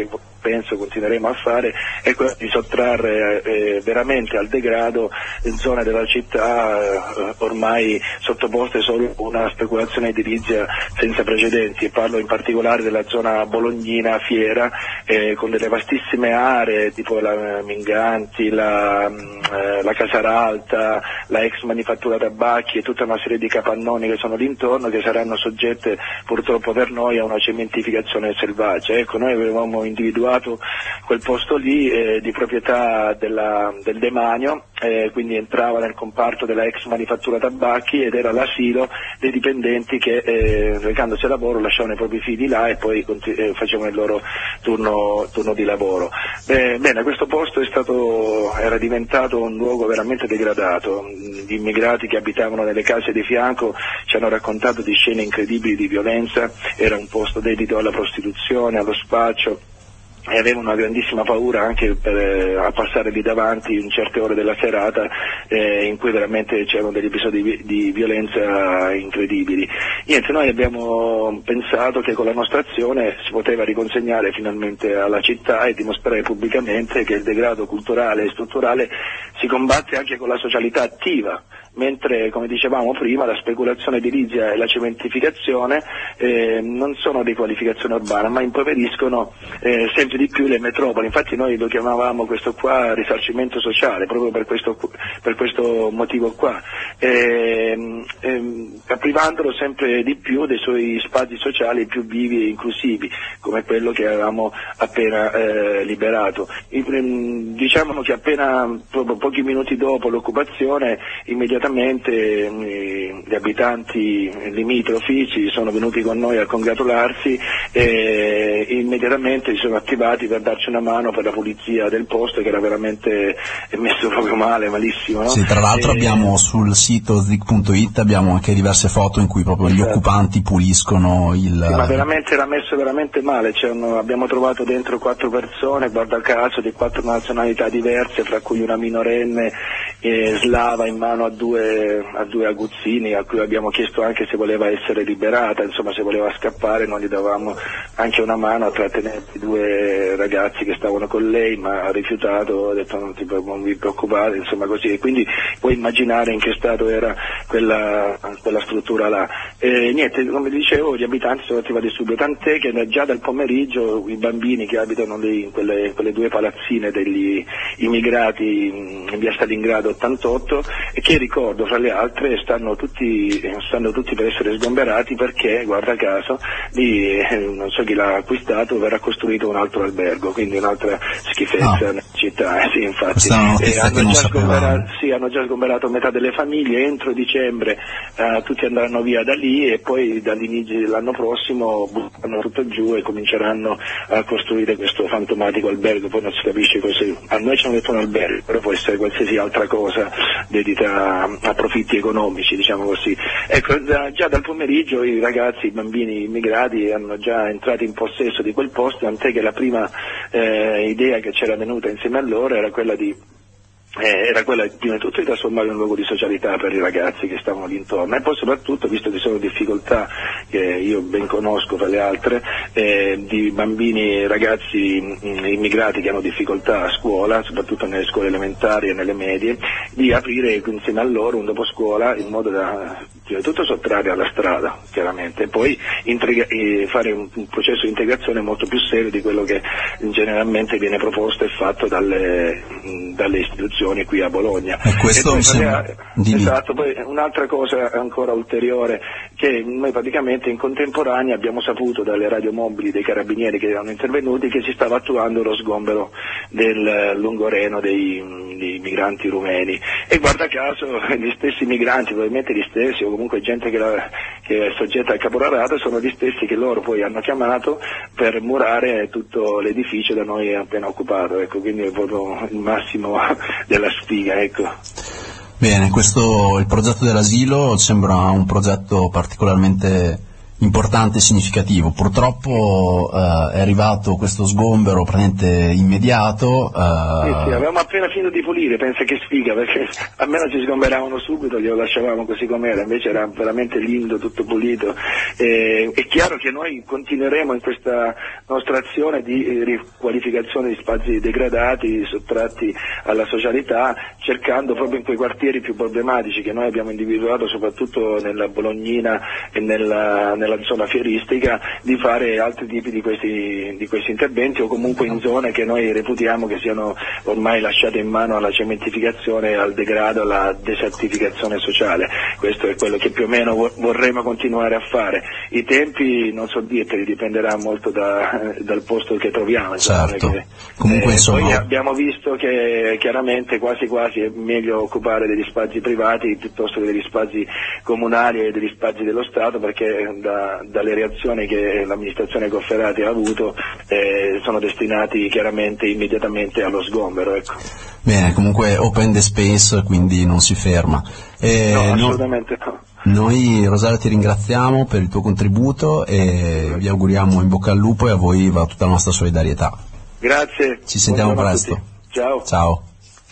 penso continueremo a fare, è quello di sottrarre eh, veramente al degrado zone della città eh, ormai sottoposte solo a una speculazione edilizia senza precedenti, e parlo in particolare della zona bolognina Fiera, eh, con delle vastissime aree tipo la Minganti, la, eh, la Casaralta, la ex manifattura tabacchi e tutta una serie di capannoni che sono l'intorno, che saranno soggette purtroppo per noi a una cementificazione selvaggia. Ecco, noi avevamo individuato quel posto lì eh, di proprietà della, del demanio, eh, quindi entrava nel comparto della ex manifattura tabacchi ed era l'asilo dei dipendenti che eh, recandosi a lavoro lasciavano i propri figli là e poi continu- eh, facevano il loro turno, turno di lavoro. Eh, bene, questo posto è stato, era diventato un luogo veramente degradato. Gli immigrati che abitavano nelle case di fianco ci hanno raccontato di scene incredibili di violenza, era un posto dedito alla prostituzione, allo spaccio, e avevo una grandissima paura anche per, eh, a passare lì davanti in certe ore della serata eh, in cui veramente c'erano degli episodi di, di violenza incredibili. Niente, noi abbiamo pensato che con la nostra azione si poteva riconsegnare finalmente alla città e dimostrare pubblicamente che il degrado culturale e strutturale si combatte anche con la socialità attiva, mentre, come dicevamo prima, la speculazione edilizia e la cementificazione eh, non sono di qualificazione urbana, ma impoveriscono eh, sempre di più le metropoli. Infatti noi lo chiamavamo questo qua risarcimento sociale, proprio per questo, per questo motivo qua, eh, eh, privandolo sempre di più dei suoi spazi sociali più vivi e inclusivi, come quello che avevamo appena eh, liberato. I, diciamo che appena, proprio pochi minuti dopo l'occupazione, immediatamente eh, gli abitanti limitrofi ci sono venuti con noi a congratularsi e immediatamente si sono attivati per darci una mano per la pulizia del posto, che era veramente messo proprio male, malissimo, no? Sì, tra l'altro e... abbiamo sul sito zig punto it abbiamo anche diverse foto in cui proprio gli esatto. occupanti puliscono il... Sì, ma veramente era messo veramente male, cioè, no, abbiamo trovato dentro quattro persone, guarda caso, di quattro nazionalità diverse, fra cui una minorenne eh, slava in mano a due, a due aguzzini, a cui abbiamo chiesto anche se voleva essere liberata, insomma se voleva scappare noi gli davamo anche una mano a trattenere i due ragazzi che stavano con lei, ma ha rifiutato, ha detto non, ti, non vi preoccupate, insomma così, e quindi puoi immaginare in che stato era quella, quella struttura là. E niente, come dicevo, gli abitanti sono attivati subito, tant'è che già dal pomeriggio i bambini che abitano lì in quelle, in quelle due palazzine degli immigrati in via Stalingrado ottantotto, e che ricordo fra le altre stanno tutti, stanno tutti per essere sgomberati perché, guarda caso, lì, non so chi l'ha acquistato, verrà costruito un altro albergo, quindi un'altra schifezza ah. nella città, eh, sì, infatti. Questa è una notizia eh, hanno, che non già sapevamo. sì, hanno già sgomberato metà delle famiglie, entro dicembre eh, tutti andranno via da lì e poi dall'inizio dell'anno prossimo butteranno tutto giù e cominceranno a costruire questo fantomatico albergo, poi non si capisce cosa. A noi ci hanno detto un albergo, però può essere qualsiasi altra cosa dedita a profitti economici, diciamo così. Ecco, da, già dal pomeriggio i ragazzi, i bambini immigrati hanno già entrato in possesso di quel posto, tant'è che la prima eh, idea che c'era venuta insieme a loro era quella di Eh, era quella prima di tutto di trasformare in un luogo di socialità per i ragazzi che stavano lì intorno, e poi soprattutto, visto che sono difficoltà che io ben conosco fra le altre, eh, di bambini e ragazzi mh, immigrati che hanno difficoltà a scuola, soprattutto nelle scuole elementari e nelle medie, di aprire insieme a loro un dopo scuola in modo da prima di tutto sottrarre alla strada, chiaramente, e poi integra- eh, fare un, un processo di integrazione molto più serio di quello che generalmente viene proposto e fatto dalle, mh, dalle istituzioni qui a Bologna. E questo e poi, mi sembra... di esatto, poi un'altra cosa ancora ulteriore, che noi praticamente in contemporanea abbiamo saputo dalle radiomobili dei carabinieri che erano intervenuti che si stava attuando lo sgombero del Lungoreno dei, dei migranti rumeni, e guarda caso gli stessi migranti, probabilmente gli stessi o comunque gente che, la, che è soggetta al caporalato, sono gli stessi che loro poi hanno chiamato per murare tutto l'edificio da noi appena occupato, ecco, quindi è proprio il massimo della sfiga, ecco. Bene, questo, il progetto dell'asilo sembra un progetto particolarmente importante e significativo. Purtroppo uh, è arrivato questo sgombero praticamente immediato. Uh... Sì, sì, avevamo appena finito di pulire, pensa che sfiga, perché almeno ci sgomberavano subito, glielo lasciavamo così com'era, invece era veramente lindo, tutto pulito. E, è chiaro che noi continueremo in questa nostra azione di eh, riqualificazione di spazi degradati, sottratti alla socialità, cercando proprio in quei quartieri più problematici che noi abbiamo individuato, soprattutto nella Bolognina e nella, nella zona fieristica, di fare altri tipi di questi, di questi interventi, o comunque in zone che noi reputiamo che siano ormai lasciate in mano alla cementificazione, al degrado, alla desertificazione sociale. Questo è quello che più o meno vorremmo continuare a fare. I tempi non so dirteli, dipenderà molto da, dal posto che troviamo. Certo. Che, Comunque, eh, insomma... Poi abbiamo visto che chiaramente quasi quasi è meglio occupare degli spazi privati piuttosto che degli spazi comunali e degli spazi dello Stato, perché da, dalle reazioni che l'amministrazione Cofferati ha avuto eh, sono destinati chiaramente immediatamente allo sgombero. Ecco. Bene, comunque open the space, quindi non si ferma. Eh, no, assolutamente no. Noi, Rosario, ti ringraziamo per il tuo contributo e vi auguriamo in bocca al lupo, e a voi va tutta la nostra solidarietà. Grazie. Ci sentiamo Buongiorno presto. Ciao. Ciao.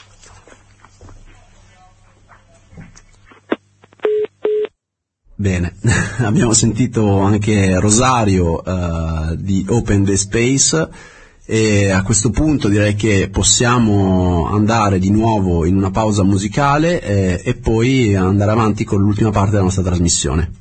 Bene, abbiamo sentito anche Rosario uh, di Open the Space, e a questo punto direi che possiamo andare di nuovo in una pausa musicale eh, e poi andare avanti con l'ultima parte della nostra trasmissione.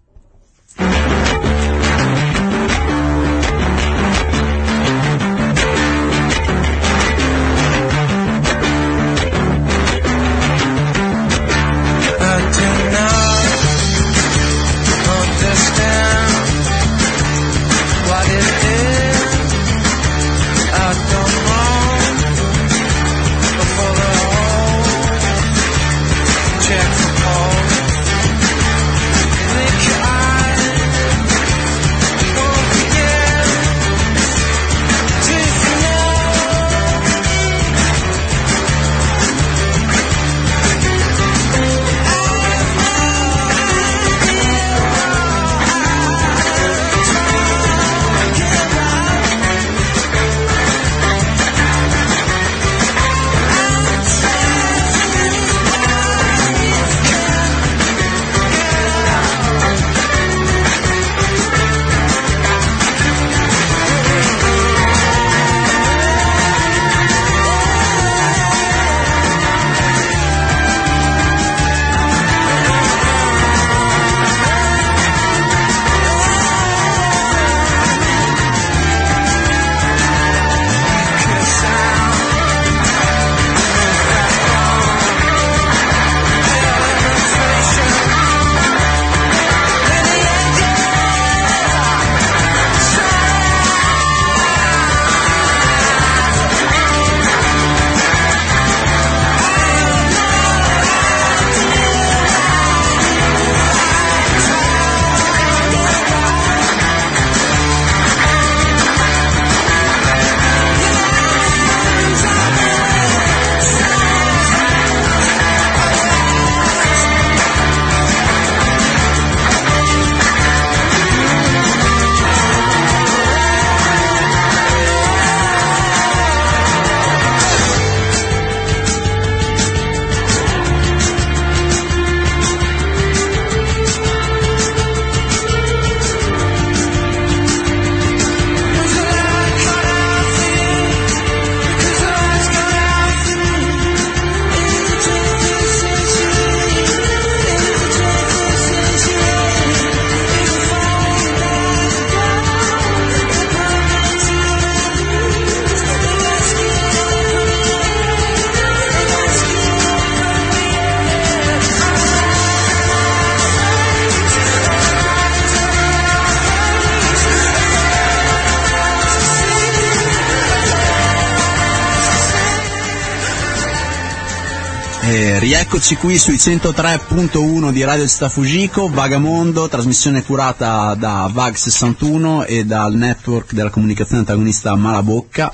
Eh, rieccoci qui sui centotré punto uno di Radio Città Fujiko, Vagamondo, trasmissione curata da Vag sessantuno e dal network della comunicazione antagonista Malabocca.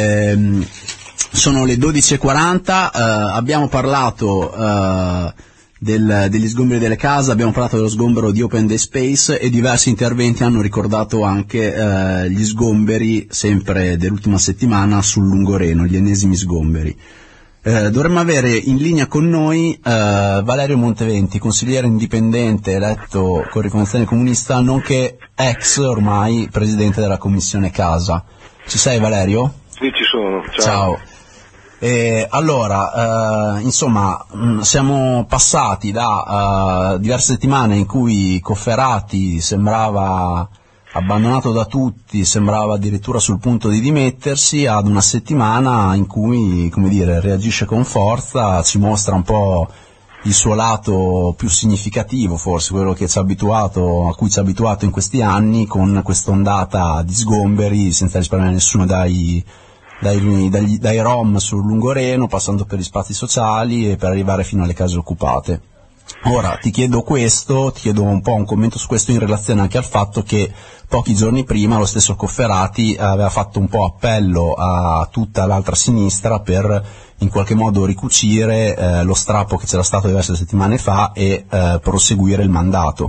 Eh, sono le dodici e quaranta, eh, abbiamo parlato eh, del, degli sgomberi delle case, abbiamo parlato dello sgombero di Open Day Space e diversi interventi hanno ricordato anche eh, gli sgomberi sempre dell'ultima settimana sul Lungoreno, gli ennesimi sgomberi. Eh, dovremmo avere in linea con noi eh, Valerio Monteventi, consigliere indipendente eletto con Rifondazione Comunista, nonché ex ormai presidente della Commissione Casa. Ci sei, Valerio? Sì, ci sono. Ciao. Ciao. Eh, allora, eh, insomma, mh, siamo passati da uh, diverse settimane in cui Cofferati sembrava abbandonato da tutti, sembrava addirittura sul punto di dimettersi, ad una settimana in cui, come dire, reagisce con forza, ci mostra un po' il suo lato più significativo, forse quello che ci ha abituato, a cui ci ha abituato in questi anni, con quest'ondata di sgomberi senza risparmiare nessuno, dai Dai, dagli, dai rom sul Lungoreno, passando per gli spazi sociali e per arrivare fino alle case occupate. Ora ti chiedo questo, ti chiedo un po' un commento su questo in relazione anche al fatto che pochi giorni prima lo stesso Cofferati aveva fatto un po' appello a tutta l'altra sinistra per in qualche modo ricucire eh, lo strappo che c'era stato diverse settimane fa e eh, proseguire il mandato.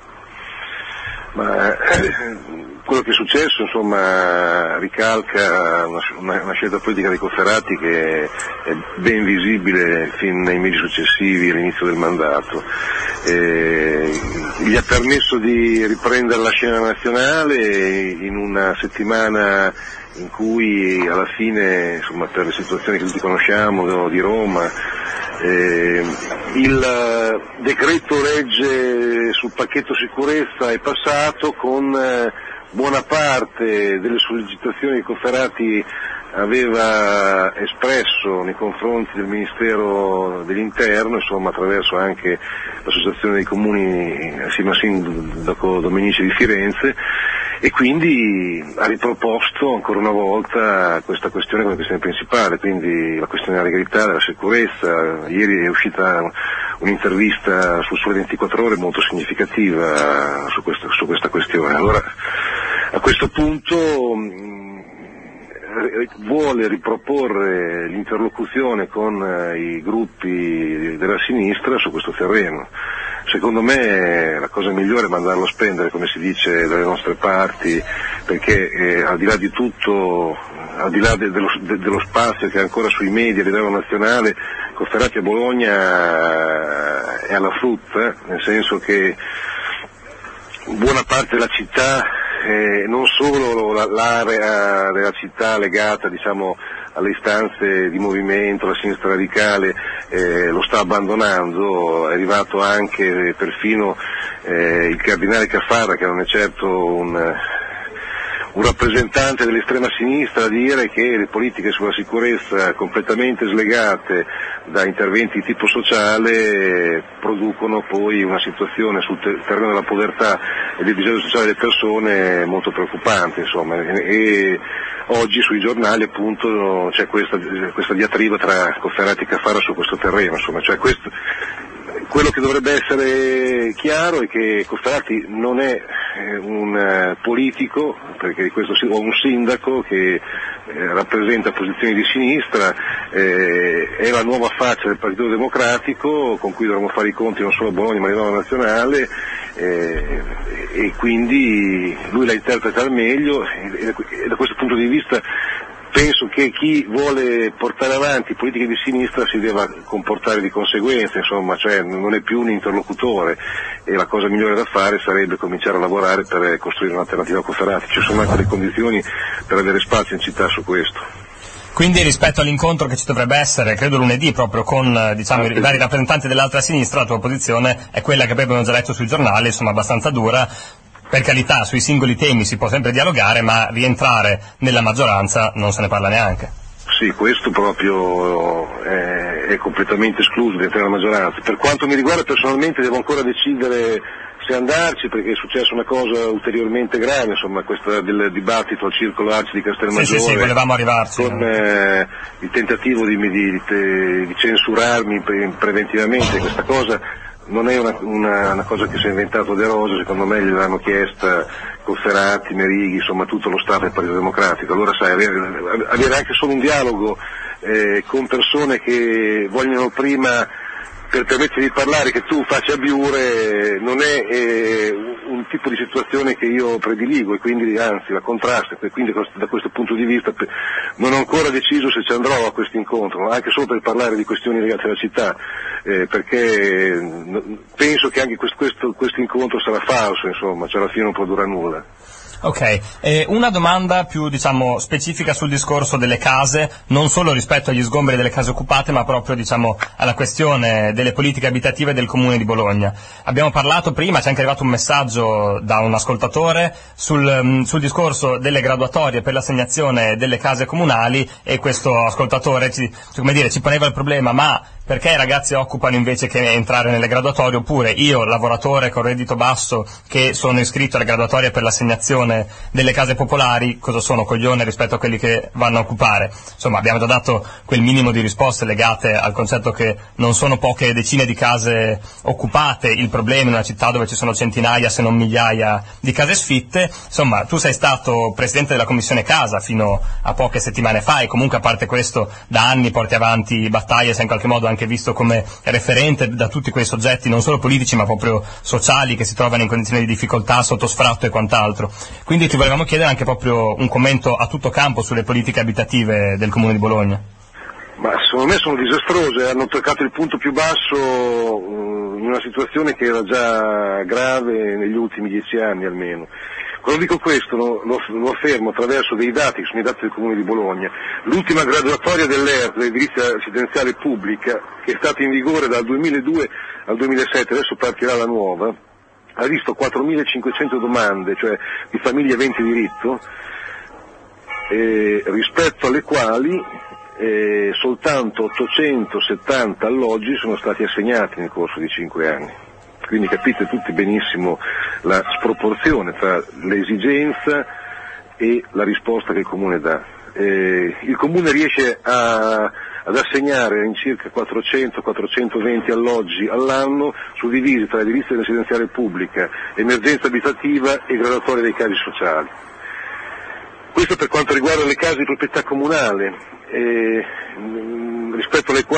Ma, eh, quello che è successo, insomma, ricalca una, una, una scelta politica dei Cofferati che è ben visibile fin nei mesi successivi all'inizio del mandato. Eh, gli ha permesso di riprendere la scena nazionale in una settimana in cui alla fine, insomma, per le situazioni che tutti conosciamo, no, di Roma, eh, il decreto legge sul pacchetto sicurezza è passato con eh, buona parte delle sollecitazioni che Cofferati aveva espresso nei confronti del Ministero dell'Interno, insomma, attraverso anche l'Associazione dei Comuni assieme a Sindaco Dominici di Firenze, e quindi ha riproposto ancora una volta questa questione come questione principale, quindi la questione della legalità, della sicurezza. Ieri è uscita un'intervista sul Sole ventiquattro Ore molto significativa su questa, su questa questione. Allora, a questo punto mh, vuole riproporre l'interlocuzione con eh, i gruppi della sinistra su questo terreno. Secondo me la cosa migliore è mandarlo a spendere, come si dice dalle nostre parti, perché eh, al di là di tutto, al di là de- dello, de- dello spazio che è ancora sui media a livello nazionale, Cofferati a Bologna è alla frutta, nel senso che buona parte della città, eh, non solo la, l'area della città legata, diciamo, alle istanze di movimento, la sinistra radicale, eh, lo sta abbandonando. È arrivato anche perfino eh, il cardinale Caffarra, che non è certo un, un rappresentante dell'estrema sinistra, a dire che le politiche sulla sicurezza completamente slegate da interventi di tipo sociale producono poi una situazione sul terreno della povertà e del disagio sociale delle persone molto preoccupante, insomma. E oggi sui giornali appunto c'è questa, questa diatriba tra Cofferati e Caffarra su questo terreno, insomma, cioè questo, quello che dovrebbe essere chiaro è che Cofferati non è un uh, politico, perché di questo o un sindaco che eh, rappresenta posizioni di sinistra, eh, è la nuova faccia del Partito Democratico con cui dovremo fare i conti non solo a Bologna ma a livello nazionale, eh, e quindi lui la interpreta al meglio, e, e da questo punto di vista penso che chi vuole portare avanti politiche di sinistra si deve comportare di conseguenza, insomma, cioè non è più un interlocutore, e la cosa migliore da fare sarebbe cominciare a lavorare per costruire un'alternativa a Cofferati. Ci sono anche le condizioni per avere spazio in città su questo. Quindi rispetto all'incontro che ci dovrebbe essere, credo lunedì, proprio con, diciamo, i vari rappresentanti dell'altra sinistra, la tua posizione è quella che abbiamo già letto sui giornali, insomma abbastanza dura. Per carità, sui singoli temi si può sempre dialogare, ma rientrare nella maggioranza non se ne parla neanche. Sì, questo proprio è, è completamente escluso di entrare nella maggioranza. Per quanto mi riguarda personalmente devo ancora decidere se andarci, perché è successa una cosa ulteriormente grave, insomma, questa del dibattito al circolo Arci di Castelmaggiore. Sì, sì, sì, volevamo arrivarci. Con eh, il tentativo di, di, di, di censurarmi pre- preventivamente. Questa cosa non è una, una, una cosa che si è inventato De Rosa, secondo me gliel'hanno chiesta Cofferati, Merighi, insomma tutto lo staff del Partito Democratico. Allora sai, avere, avere anche solo un dialogo eh, con persone che vogliono prima per permettere di parlare, che tu faccia Biure, non è eh, un tipo di situazione che io prediligo, e quindi anzi la contrasto, e quindi da questo punto di vista non ho ancora deciso se ci andrò a questo incontro, anche solo per parlare di questioni legate alla città, eh, perché penso che anche questo, questo, questo incontro sarà falso, insomma, cioè alla fine non produrrà nulla. Ok, eh, una domanda più, diciamo, specifica sul discorso delle case, non solo rispetto agli sgomberi delle case occupate, ma proprio, diciamo, alla questione delle politiche abitative del Comune di Bologna. Abbiamo parlato prima, c'è anche arrivato un messaggio da un ascoltatore sul, sul discorso delle graduatorie per l'assegnazione delle case comunali, e questo ascoltatore ci, come dire, ci poneva il problema: ma perché i ragazzi occupano invece che entrare nelle graduatorie? Oppure io, lavoratore con reddito basso, che sono iscritto alle graduatorie per l'assegnazione delle case popolari, cosa sono, coglione rispetto a quelli che vanno a occupare? Insomma, abbiamo già dato quel minimo di risposte legate al concetto che non sono poche decine di case occupate il problema in una città dove ci sono centinaia se non migliaia di case sfitte. Insomma, tu sei stato presidente della commissione casa fino a poche settimane fa, e comunque, a parte questo, da anni porti avanti battaglie, sei in qualche modo anche visto come referente da tutti quei soggetti, non solo politici ma proprio sociali, che si trovano in condizioni di difficoltà, sotto sfratto e quant'altro. Quindi ti volevamo chiedere anche proprio un commento a tutto campo sulle politiche abitative del Comune di Bologna. Ma secondo me sono disastrose, hanno toccato il punto più basso in una situazione che era già grave negli ultimi dieci anni almeno. Quando dico questo lo, lo, lo affermo attraverso dei dati che sono i dati del Comune di Bologna. L'ultima graduatoria dell'E R T, dell'edilizia residenziale pubblica, che è stata in vigore dal duemiladue al duemilasette, adesso partirà la nuova, ha visto quattromilacinquecento domande, cioè di famiglie aventi diritto, eh, rispetto alle quali eh, soltanto ottocentosettanta alloggi sono stati assegnati nel corso di cinque anni. Quindi capite tutti benissimo la sproporzione tra l'esigenza e la risposta che il Comune dà. Eh, il Comune riesce a, ad assegnare in circa quattrocento quattrocentoventi alloggi all'anno, suddivisi tra edilizia residenziale pubblica, emergenza abitativa e graduatoria dei casi sociali. Questo per quanto riguarda le case di proprietà comunale, eh, rispetto alle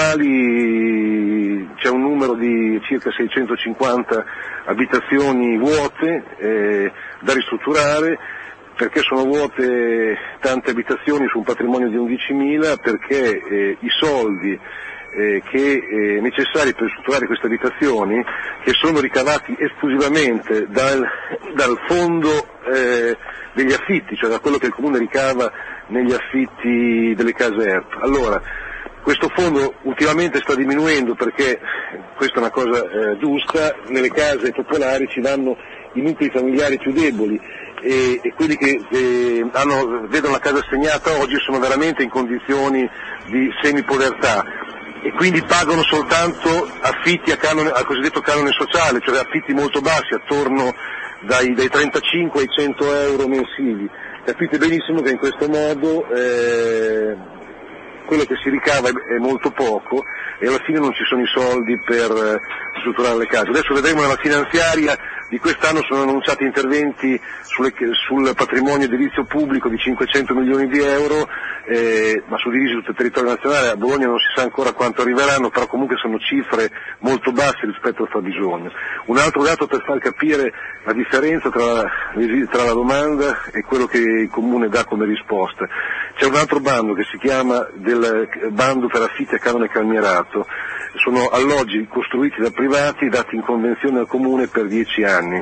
quali c'è un numero di circa seicentocinquanta abitazioni vuote eh, da ristrutturare. Perché sono vuote tante abitazioni su un patrimonio di undicimila? Perché eh, i soldi eh, che eh, necessari per strutturare queste abitazioni, che sono ricavati esclusivamente dal, dal fondo eh, degli affitti, cioè da quello che il Comune ricava negli affitti delle case E R P. Allora, questo fondo ultimamente sta diminuendo, perché questa è una cosa eh, giusta, nelle case popolari ci danno i nuclei familiari più deboli, e, e quelli che eh, hanno, vedono la casa assegnata oggi sono veramente in condizioni di semipovertà, e quindi pagano soltanto affitti a canone, al cosiddetto canone sociale, cioè affitti molto bassi, attorno dai, dai trentacinque ai cento euro mensili. Capite benissimo che in questo modo eh, quello che si ricava è molto poco, e alla fine non ci sono i soldi per eh, strutturare le case. Adesso vedremo nella finanziaria di quest'anno, sono annunciati interventi sulle, sul patrimonio edilizio pubblico di cinquecento milioni di euro, eh, ma suddivisi su tutto il territorio nazionale. A Bologna non si sa ancora quanto arriveranno, però comunque sono cifre molto basse rispetto al fabbisogno. Un altro dato per far capire la differenza tra la, tra la domanda e quello che il Comune dà come risposta. C'è un altro bando che si chiama del bando per affitti a canone calmierato. Sono alloggi costruiti da privati, dati in convenzione al Comune per dieci anni.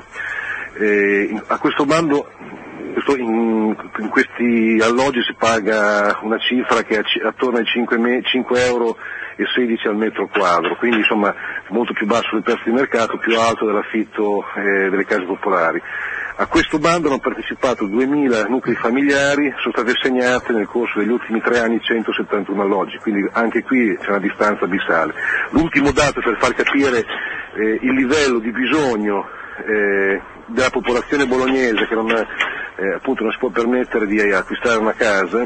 Eh, a questo bando, in, in questi alloggi si paga una cifra che è attorno ai cinque euro e sedici al metro quadro, quindi insomma molto più basso del prezzo di mercato, più alto dell'affitto eh, delle case popolari. A questo bando hanno partecipato duemila nuclei familiari, sono state assegnate nel corso degli ultimi tre anni centosettantuno alloggi, quindi anche qui c'è una distanza abissale. L'ultimo dato per far capire eh, il livello di bisogno eh, della popolazione bolognese, che non, eh, appunto non si può permettere di acquistare una casa,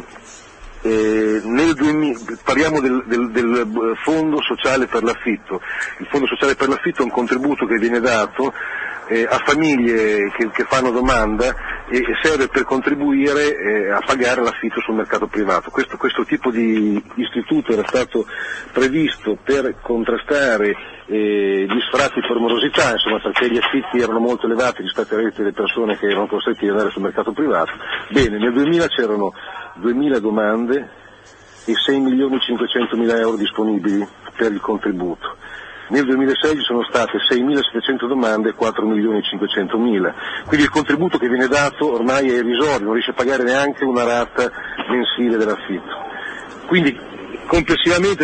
eh, nel duemila, parliamo del, del, del fondo sociale per l'affitto. Il fondo sociale per l'affitto è un contributo che viene dato Eh, a famiglie che, che fanno domanda, e serve per contribuire eh, a pagare l'affitto sul mercato privato. Questo, questo tipo di istituto era stato previsto per contrastare eh, gli sfratti per morosità, insomma, perché gli affitti erano molto elevati rispetto ai redditi delle persone che erano costretti ad andare sul mercato privato. Bene, nel duemila c'erano duemila domande e sei milioni cinquecentomila euro disponibili per il contributo. Nel duemilasei ci sono state seimilasettecento domande e quattro milioni cinquecentomila, quindi il contributo che viene dato ormai è irrisorio, non riesce a pagare neanche una rata mensile dell'affitto. Quindi complessivamente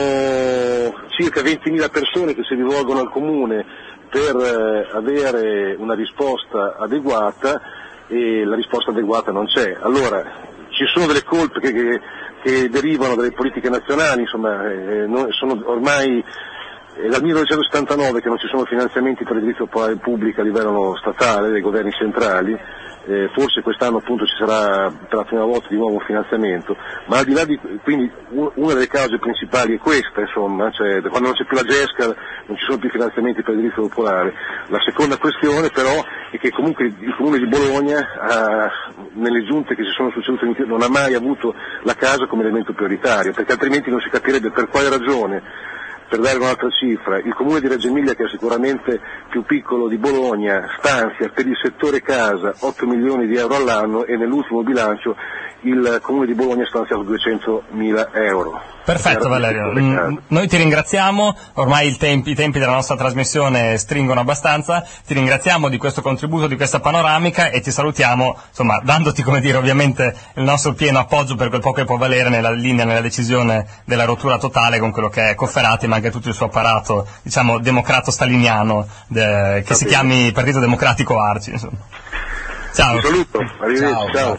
sono circa ventimila persone che si rivolgono al comune per eh, avere una risposta adeguata, e la risposta adeguata non c'è. Allora, ci sono delle colpe che, che, che derivano dalle politiche nazionali, insomma, eh, non, sono ormai è dal millenovecentosettantanove che non ci sono finanziamenti per l'edilizia pubblica a livello statale, dei governi centrali, eh, forse quest'anno appunto ci sarà per la prima volta di nuovo un finanziamento, ma al di là di, quindi una delle cause principali è questa, insomma, cioè quando non c'è più la GESCA non ci sono più finanziamenti per l'edilizia popolare. La seconda questione però è che comunque il Comune di Bologna ha, nelle giunte che si sono succedute non ha mai avuto la casa come elemento prioritario, perché altrimenti non si capirebbe per quale ragione. Per dare un'altra cifra, il comune di Reggio Emilia, che è sicuramente più piccolo di Bologna, stanzia per il settore casa otto milioni di euro all'anno, e nell'ultimo bilancio il comune di Bologna ha stanziato duecentomila euro. Perfetto Valerio, mm, noi ti ringraziamo, ormai il tempi, i tempi della nostra trasmissione stringono abbastanza, ti ringraziamo di questo contributo, di questa panoramica, e ti salutiamo, insomma, dandoti, come dire, ovviamente il nostro pieno appoggio per quel poco che può valere nella linea, nella decisione della rottura totale con quello che è Cofferati, ma anche tutto il suo apparato, diciamo, democrato-staliniano, de, che si chiami Partito Democratico Arci, insomma. Ciao. Un saluto, arrivederci, ciao. ciao.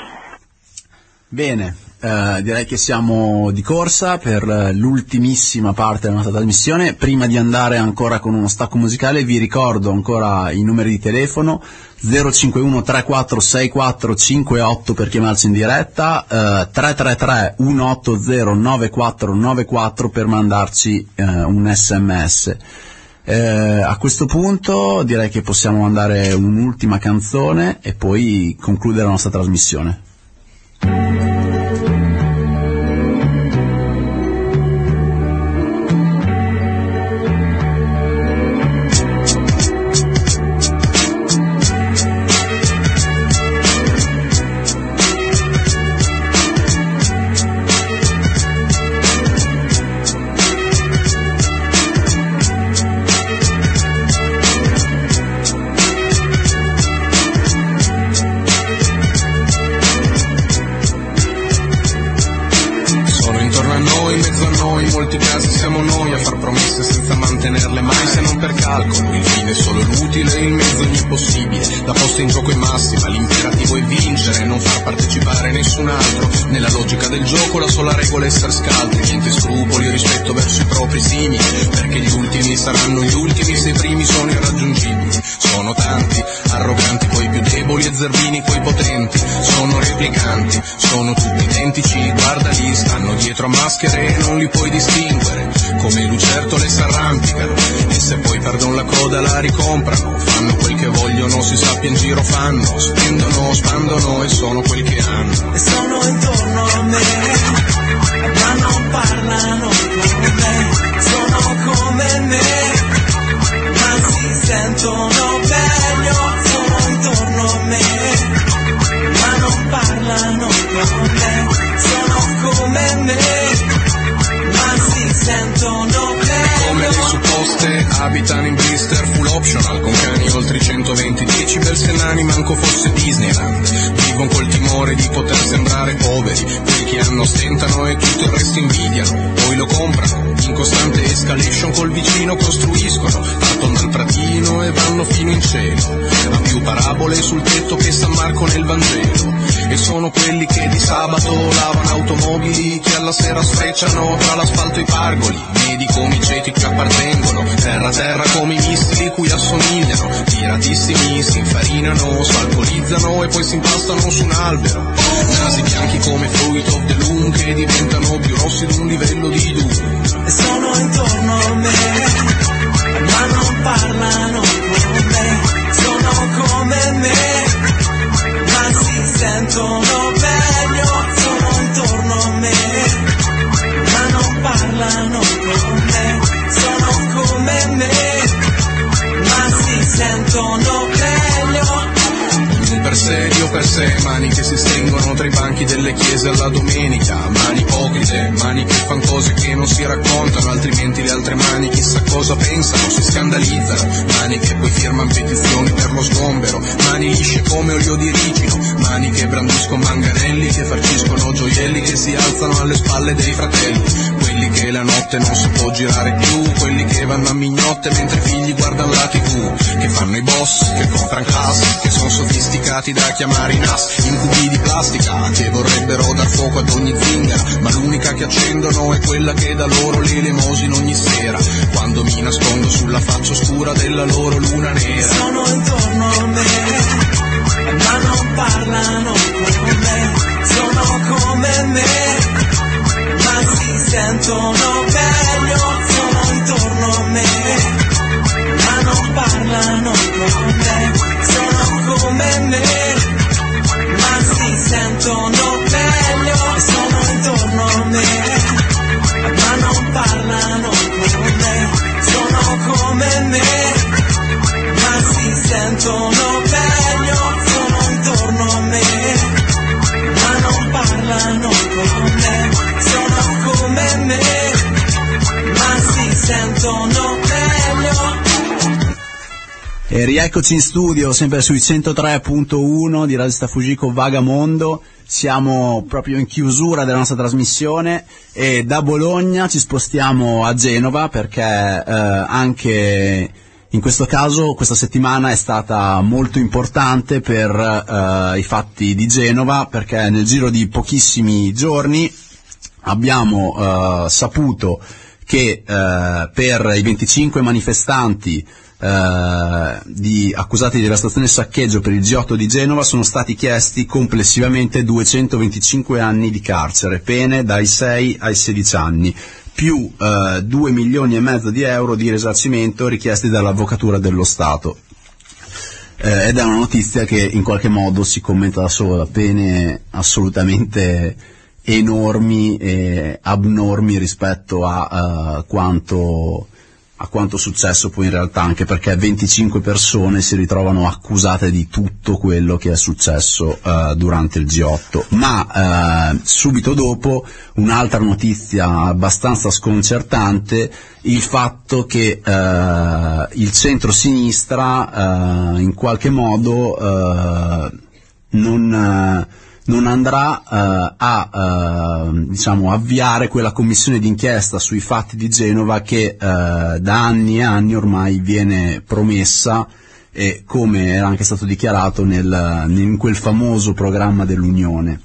Bene, eh, direi che siamo di corsa per l'ultimissima parte della nostra trasmissione. Prima di andare ancora con uno stacco musicale vi ricordo ancora i numeri di telefono: zero cinque uno tre quattro sei quattro cinque otto per chiamarci in diretta, eh, tre tre tre uno otto zero nove quattro nove quattro per mandarci eh, un sms. Eh, a questo punto direi che possiamo mandare un'ultima canzone e poi concludere la nostra trasmissione. Essere scaltri, niente scrupoli, rispetto verso i propri simili, perché gli ultimi saranno gli ultimi se i primi sono irraggiungibili. Sono tanti, arroganti coi più deboli e zerbini coi potenti, sono replicanti, sono tutti identici, guardali, stanno dietro a maschere e non li puoi distinguere, come lucertole s'arrampicano e se poi perdono la coda la ricomprano, fanno quel che vogliono, si sappia in giro fanno, spendono, spandono e sono quel che hanno. E sono intorno a me, ma non parlano con me, sono come me, ma si sentono meglio, sono intorno a me, ma non parlano con me, sono come me, ma si sentono meglio. Come le supposte abitano in blister full optional, con cani oltre centoventi decibel, se nani manco fosse Disneyland, vivono col timore di poter sembrare poveri, quelli che hanno stentano e tutto il resto invidiano, poi lo comprano, in costante escalation col vicino costruiscono, partono dal pratino e vanno fino in cielo, ha più parabole sul tetto che San Marco nel Vangelo, e sono quelli che di sabato lavano automobili, che alla sera sfrecciano tra l'asfalto e i pargoli, medi come i ceti che appartengono, terra terra come i missili cui assomigliano, tiratissimi si infarinano, svalpolizzano e poi si impastano su un albero, nasi bianchi come fruit of the loom che diventano più rossi di un livello di Doom. E sono intorno a me, ma non parlano con me, sono come me, sé, mani che si stringono tra i banchi delle chiese alla domenica, mani ipocrite, mani che fan cose che non si raccontano, altrimenti le altre mani chissà cosa pensano, si scandalizzano, mani che poi firmano petizioni per lo sgombero, mani lisce come olio di ricino, mani che brandiscono manganelli, che farciscono gioielli, che si alzano alle spalle dei fratelli, quelli che la notte non si può girare più, quelli che vanno a mignotte mentre i figli guardano la tivù, che fanno i boss, che comprano case, che sono sofisticati da chiamare i nas, incubi di plastica, che vorrebbero dar fuoco ad ogni zingara, ma l'unica che accendono è quella che dà loro le elemosine ogni sera, quando mi nascondo sulla faccia oscura della loro luna nera. Sono intorno a me, ma non parlano con me, sono come me, ma si sentono meglio, sono intorno a me, ma non parlano con me, sono come me, ma si sentono meglio, sono intorno a me, ma non parlano con me, sono come me, ma si sentono meglio, sono intorno a me, ma non parlano con me, sono come me, ma si sentono meglio. E rieccoci in studio, sempre sui centotré punto uno di Radio Sta Fujiko Vagamondo. Siamo proprio in chiusura della nostra trasmissione e da Bologna ci spostiamo a Genova perché eh, anche in questo caso questa settimana è stata molto importante per eh, i fatti di Genova, perché nel giro di pochissimi giorni abbiamo eh, saputo che eh, per i venticinque manifestanti Uh, di, accusati di devastazione e saccheggio per il G otto di Genova sono stati chiesti complessivamente duecentoventicinque anni di carcere, pene dai sei ai sedici anni, più uh, due milioni e mezzo di euro di risarcimento richiesti dall'Avvocatura dello Stato. Uh, ed è una notizia che in qualche modo si commenta da sola, pene assolutamente enormi e abnormi rispetto a uh, quanto a quanto successo poi in realtà, anche perché venticinque persone si ritrovano accusate di tutto quello che è successo uh, durante il G otto. Ma uh, subito dopo un'altra notizia abbastanza sconcertante, il fatto che uh, il centro-sinistra uh, in qualche modo uh, non... Uh, non andrà uh, a uh, diciamo avviare quella commissione d'inchiesta sui fatti di Genova che uh, da anni e anni ormai viene promessa, e come era anche stato dichiarato nel, in quel famoso programma dell'Unione.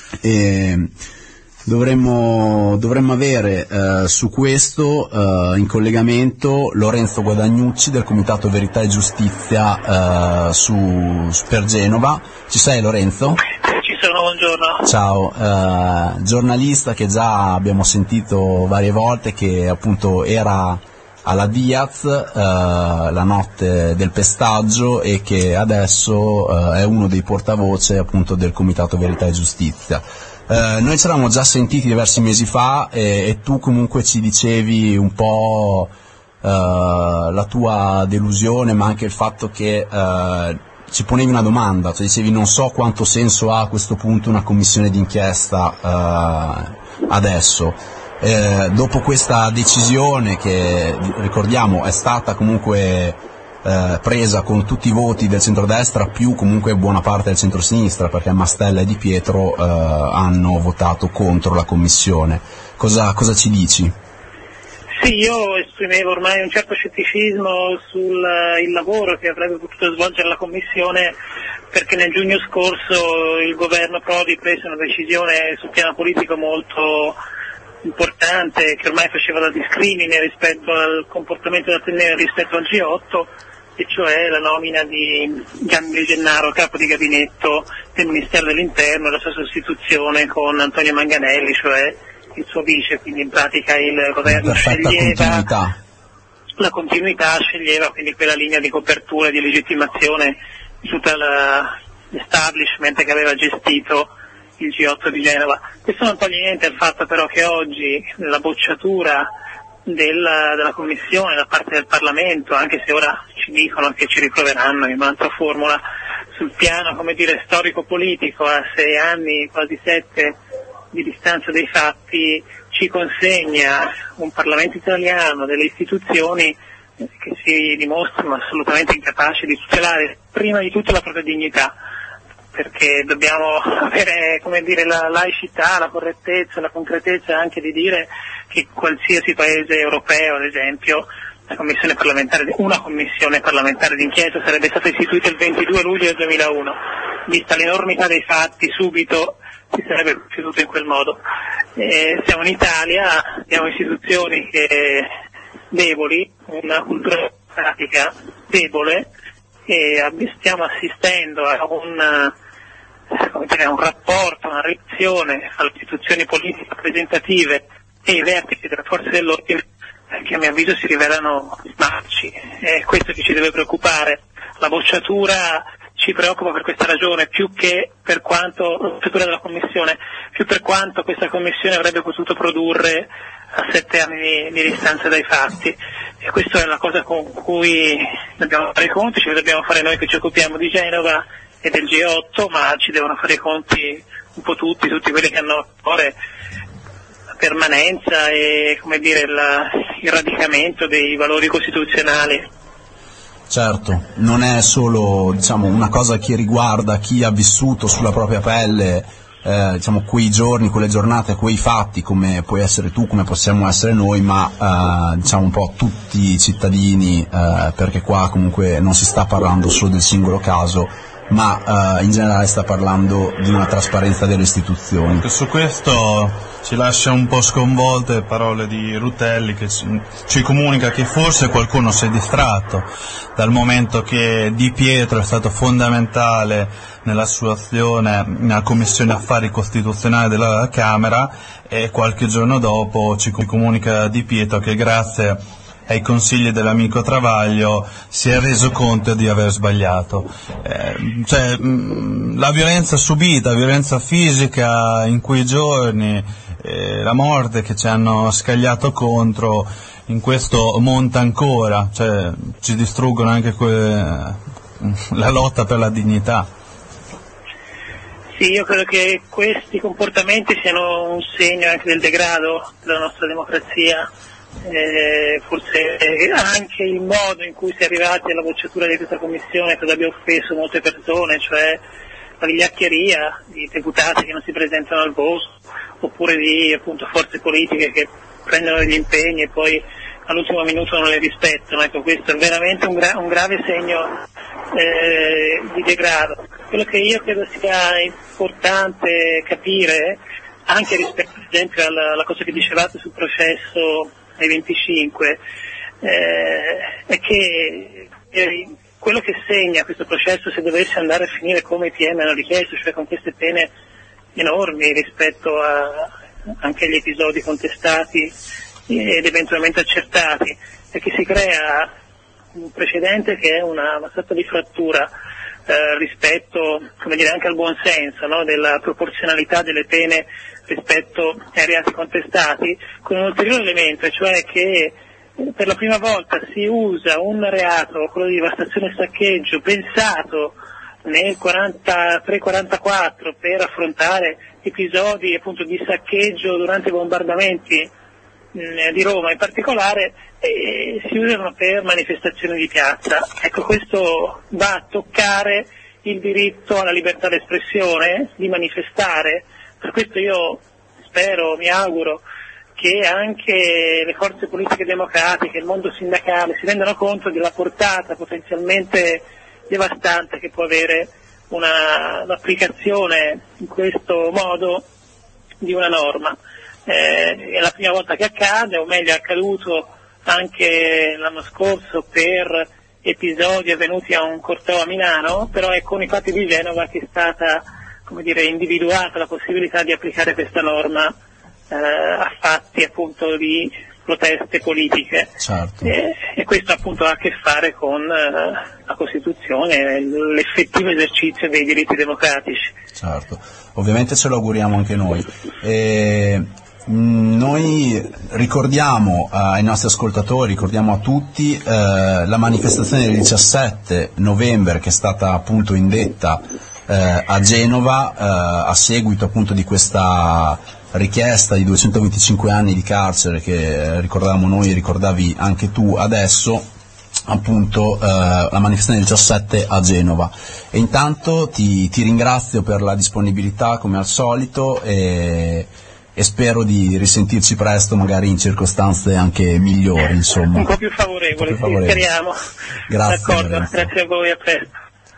E dovremmo, dovremmo avere uh, su questo uh, in collegamento Lorenzo Guadagnucci del Comitato Verità e Giustizia uh, su, su per Genova. Ci sei, Lorenzo? Sono, buongiorno. Ciao, eh, giornalista che già abbiamo sentito varie volte, che appunto era alla Diaz eh, la notte del pestaggio e che adesso eh, è uno dei portavoce appunto del Comitato Verità e Giustizia. Eh, noi ci eravamo già sentiti diversi mesi fa e, e tu comunque ci dicevi un po' eh, la tua delusione, ma anche il fatto che eh, ci ponevi una domanda, cioè dicevi non so quanto senso ha a questo punto una commissione d'inchiesta eh, adesso. Eh, dopo questa decisione che, ricordiamo, è stata comunque eh, presa con tutti i voti del centrodestra più comunque buona parte del centrosinistra, perché Mastella e Di Pietro eh, hanno votato contro la commissione, cosa, cosa ci dici? Sì, io esprimevo ormai un certo scetticismo sul uh, il lavoro che avrebbe potuto svolgere la Commissione, perché nel giugno scorso il governo Prodi prese una decisione sul piano politico molto importante, che ormai faceva da discrimine rispetto al comportamento da tenere rispetto al G otto, e cioè la nomina di Gianni Gennaro, capo di gabinetto del Ministero dell'Interno, e la sua sostituzione con Antonio Manganelli, cioè il suo vice, quindi in pratica il governo sceglieva continuità. la continuità, sceglieva quindi quella linea di copertura e di legittimazione di tutta l'establishment che aveva gestito il G otto di Genova. Questo non toglie niente al fatto però che oggi la bocciatura della, della Commissione da parte del Parlamento, anche se ora ci dicono che ci riproveranno in un'altra formula sul piano, come dire, storico-politico, a sei anni, quasi sette di distanza dei fatti, ci consegna un Parlamento italiano, delle istituzioni che si dimostrano assolutamente incapaci di tutelare prima di tutto la propria dignità, perché dobbiamo avere, come dire, la laicità, la correttezza, la concretezza anche di dire che qualsiasi paese europeo, ad esempio, la commissione parlamentare, una commissione parlamentare d'inchiesta sarebbe stata istituita il ventidue luglio del duemilauno, vista l'enormità dei fatti subito si sarebbe proceduto in quel modo. Eh, siamo in Italia, abbiamo istituzioni che deboli, una cultura democratica debole, e stiamo assistendo a un, come dire, un rapporto, una reazione alle istituzioni politiche rappresentative e i vertici delle forze dell'ordine che a mio avviso si rivelano marci. È questo che ci deve preoccupare. La bocciatura ci preoccupa per questa ragione, più che per quanto, la bocciatura della Commissione, più per quanto questa Commissione avrebbe potuto produrre a sette anni di, di distanza dai fatti. E questa è la cosa con cui dobbiamo fare i conti, ce li dobbiamo fare noi che ci occupiamo di Genova e del G otto, ma ci devono fare i conti un po' tutti, tutti quelli che hanno a cuore la permanenza e, come dire, la, il radicamento dei valori costituzionali. Certo, non è solo, diciamo, una cosa che riguarda chi ha vissuto sulla propria pelle eh, diciamo, quei giorni, quelle giornate, quei fatti, come puoi essere tu, come possiamo essere noi, ma eh, diciamo un po' tutti i cittadini, eh, perché qua comunque non si sta parlando solo del singolo caso, ma eh, in generale sta parlando di una trasparenza delle istituzioni. Su questo ci lascia un po' sconvolte le parole di Rutelli, che ci comunica che forse qualcuno si è distratto dal momento che Di Pietro è stato fondamentale nella sua azione nella Commissione Affari Costituzionali della Camera, e qualche giorno dopo ci comunica Di Pietro che grazie ai consigli dell'amico Travaglio si è reso conto di aver sbagliato. Eh, cioè, mh, la violenza subita, violenza fisica in quei giorni, eh, la morte che ci hanno scagliato contro, in questo monta ancora, cioè ci distruggono anche que- la lotta per la dignità. Sì, io credo che questi comportamenti siano un segno anche del degrado della nostra democrazia. Eh, forse anche il modo in cui si è arrivati alla bocciatura di questa commissione credo abbia offeso molte persone, cioè la vigliaccheria di deputati che non si presentano al voto, oppure di appunto forze politiche che prendono degli impegni e poi all'ultimo minuto non le rispettano. Ecco, questo è veramente un, gra- un grave segno eh, di degrado. Quello che io credo sia importante capire, anche rispetto ad esempio alla, alla cosa che dicevate sul processo ai venticinque, eh, è che eh, quello che segna questo processo, se dovesse andare a finire come i P M hanno richiesto, cioè con queste pene enormi rispetto a, anche agli episodi contestati ed eventualmente accertati, è che si crea un precedente che è una, una sorta di frattura eh, rispetto, come dire, anche al buon senso, no? Della proporzionalità delle pene rispetto ai reati contestati, con un ulteriore elemento, cioè che per la prima volta si usa un reato, quello di devastazione e saccheggio, pensato nel quarantatré quarantaquattro per affrontare episodi appunto di saccheggio durante i bombardamenti mh, di Roma in particolare, e si usano per manifestazioni di piazza. Ecco, questo va a toccare il diritto alla libertà d'espressione, di manifestare. Per questo io spero, mi auguro che anche le forze politiche democratiche, il mondo sindacale si rendano conto della portata potenzialmente devastante che può avere una, un'applicazione in questo modo di una norma. Eh, è la prima volta che accade, o meglio è accaduto anche l'anno scorso per episodi avvenuti a un corteo a Milano, però è con i fatti di Genova che è stata, come dire, individuata la possibilità di applicare questa norma eh, a fatti appunto di proteste politiche. Certo. E, e questo appunto ha a che fare con eh, la Costituzione, l'effettivo esercizio dei diritti democratici. Certo, ovviamente ce lo auguriamo anche noi. E Noi ricordiamo ai nostri ascoltatori, ricordiamo a tutti eh, la manifestazione del diciassette novembre che è stata appunto indetta eh, a Genova eh, a seguito appunto di questa richiesta di duecentoventicinque anni di carcere che eh, ricordavamo noi e ricordavi anche tu adesso, appunto eh, la manifestazione del diciassette a Genova. E intanto ti, ti ringrazio per la disponibilità come al solito e e spero di risentirci presto, magari in circostanze anche migliori, insomma. Un po' più favorevoli, più favorevoli. Sì, speriamo. Grazie. D'accordo, grazie. grazie a voi, a presto.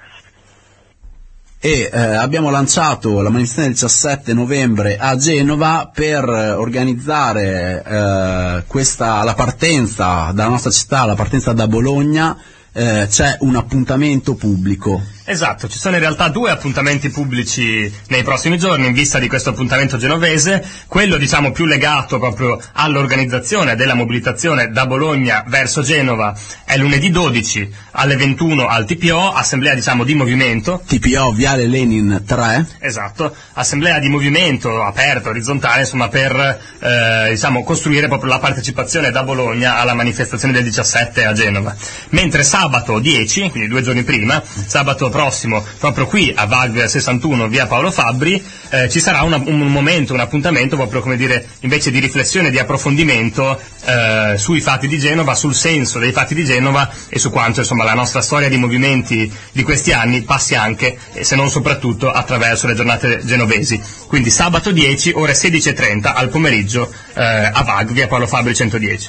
E eh, abbiamo lanciato la manifestazione del diciassette novembre a Genova per organizzare eh, questa, la partenza dalla nostra città, la partenza da Bologna. Eh, c'è un appuntamento pubblico. Esatto, ci sono in realtà due appuntamenti pubblici nei prossimi giorni in vista di questo appuntamento genovese, quello diciamo più legato proprio all'organizzazione della mobilitazione da Bologna verso Genova è lunedì dodici alle ventuno al T P O, assemblea diciamo di movimento. T P O Viale Lenin tre. Esatto, assemblea di movimento aperta, orizzontale, insomma per eh, diciamo costruire proprio la partecipazione da Bologna alla manifestazione del diciassette a Genova. Mentre sabato dieci, quindi due giorni prima, sabato prossimo, proprio qui a V A G sessantuno via Paolo Fabbri, eh, ci sarà una, un momento, un appuntamento proprio come dire invece di riflessione, di approfondimento eh, sui fatti di Genova, sul senso dei fatti di Genova e su quanto insomma la nostra storia di movimenti di questi anni passi anche, e se non soprattutto, attraverso le giornate genovesi. Quindi sabato dieci, ore sedici e trenta al pomeriggio eh, a V A G via Paolo Fabbri centodieci.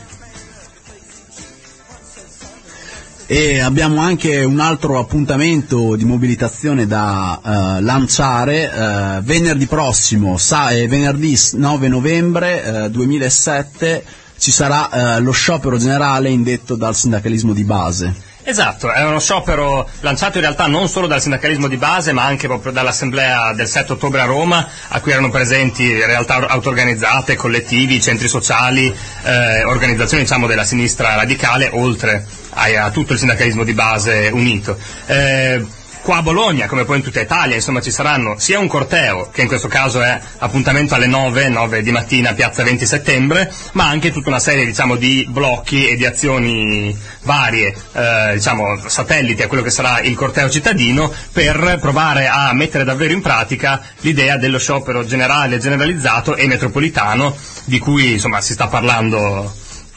E abbiamo anche un altro appuntamento di mobilitazione da uh, lanciare uh, venerdì prossimo, sa- eh, venerdì nove novembre uh, duemilasette ci sarà uh, lo sciopero generale indetto dal sindacalismo di base. Esatto, è uno sciopero lanciato in realtà non solo dal sindacalismo di base ma anche proprio dall'assemblea del sette ottobre a Roma, a cui erano presenti realtà auto-organizzate, collettivi, centri sociali, eh, organizzazioni diciamo della sinistra radicale, oltre a, a tutto il sindacalismo di base unito. Eh, Qua a Bologna, come poi in tutta Italia, insomma ci saranno sia un corteo, che in questo caso è appuntamento alle nove, nove di mattina, piazza venti settembre, ma anche tutta una serie diciamo di blocchi e di azioni varie, eh, diciamo satelliti a quello che sarà il corteo cittadino, per provare a mettere davvero in pratica l'idea dello sciopero generale, generalizzato e metropolitano, di cui insomma si sta parlando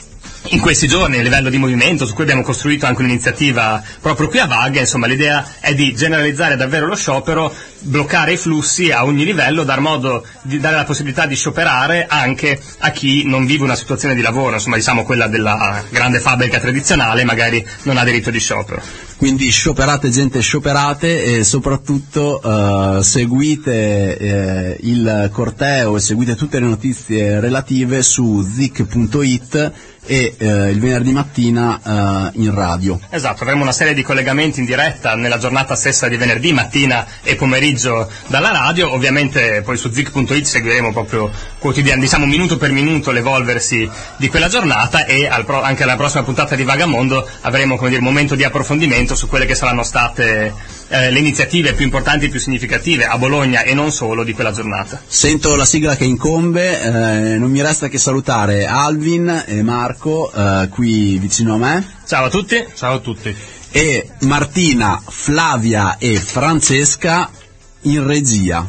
in questi giorni a livello di movimento, su cui abbiamo costruito anche un'iniziativa proprio qui a Vaga. Insomma l'idea è di generalizzare davvero lo sciopero, bloccare i flussi a ogni livello, dar modo di dare la possibilità di scioperare anche a chi non vive una situazione di lavoro, insomma diciamo quella della grande fabbrica tradizionale, magari non ha diritto di sciopero. Quindi scioperate gente, scioperate, e soprattutto uh, seguite eh, il corteo e seguite tutte le notizie relative su zik punto it e eh, il venerdì mattina eh, in radio. Esatto, avremo una serie di collegamenti in diretta nella giornata stessa di venerdì mattina e pomeriggio dalla radio. Ovviamente poi su zik punto it seguiremo proprio quotidiano, diciamo minuto per minuto, l'evolversi di quella giornata, e al pro- anche alla prossima puntata di Vagamondo avremo, come dire, un momento di approfondimento su quelle che saranno state eh, le iniziative più importanti e più significative a Bologna e non solo di quella giornata. Sento la sigla che incombe, eh, non mi resta che salutare Alvin e Marco eh, qui vicino a me. Ciao a tutti. Ciao a tutti. E Martina, Flavia e Francesca in regia.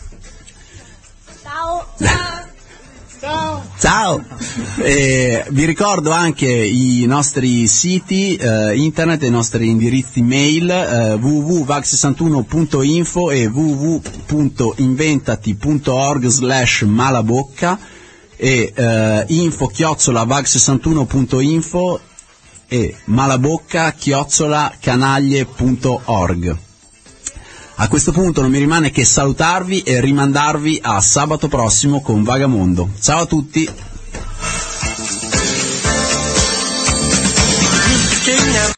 Ciao. Ciao. Ciao. E vi ricordo anche i nostri siti eh, internet e i nostri indirizzi mail eh, w w w punto vag sessantuno punto info e w w w punto inventati punto org slash malabocca e eh, info chiocciola vag sessantuno punto info e malabocca chiocciola canaglie punto org. A questo punto non mi rimane che salutarvi e rimandarvi a sabato prossimo con Vagamondo. Ciao a tutti!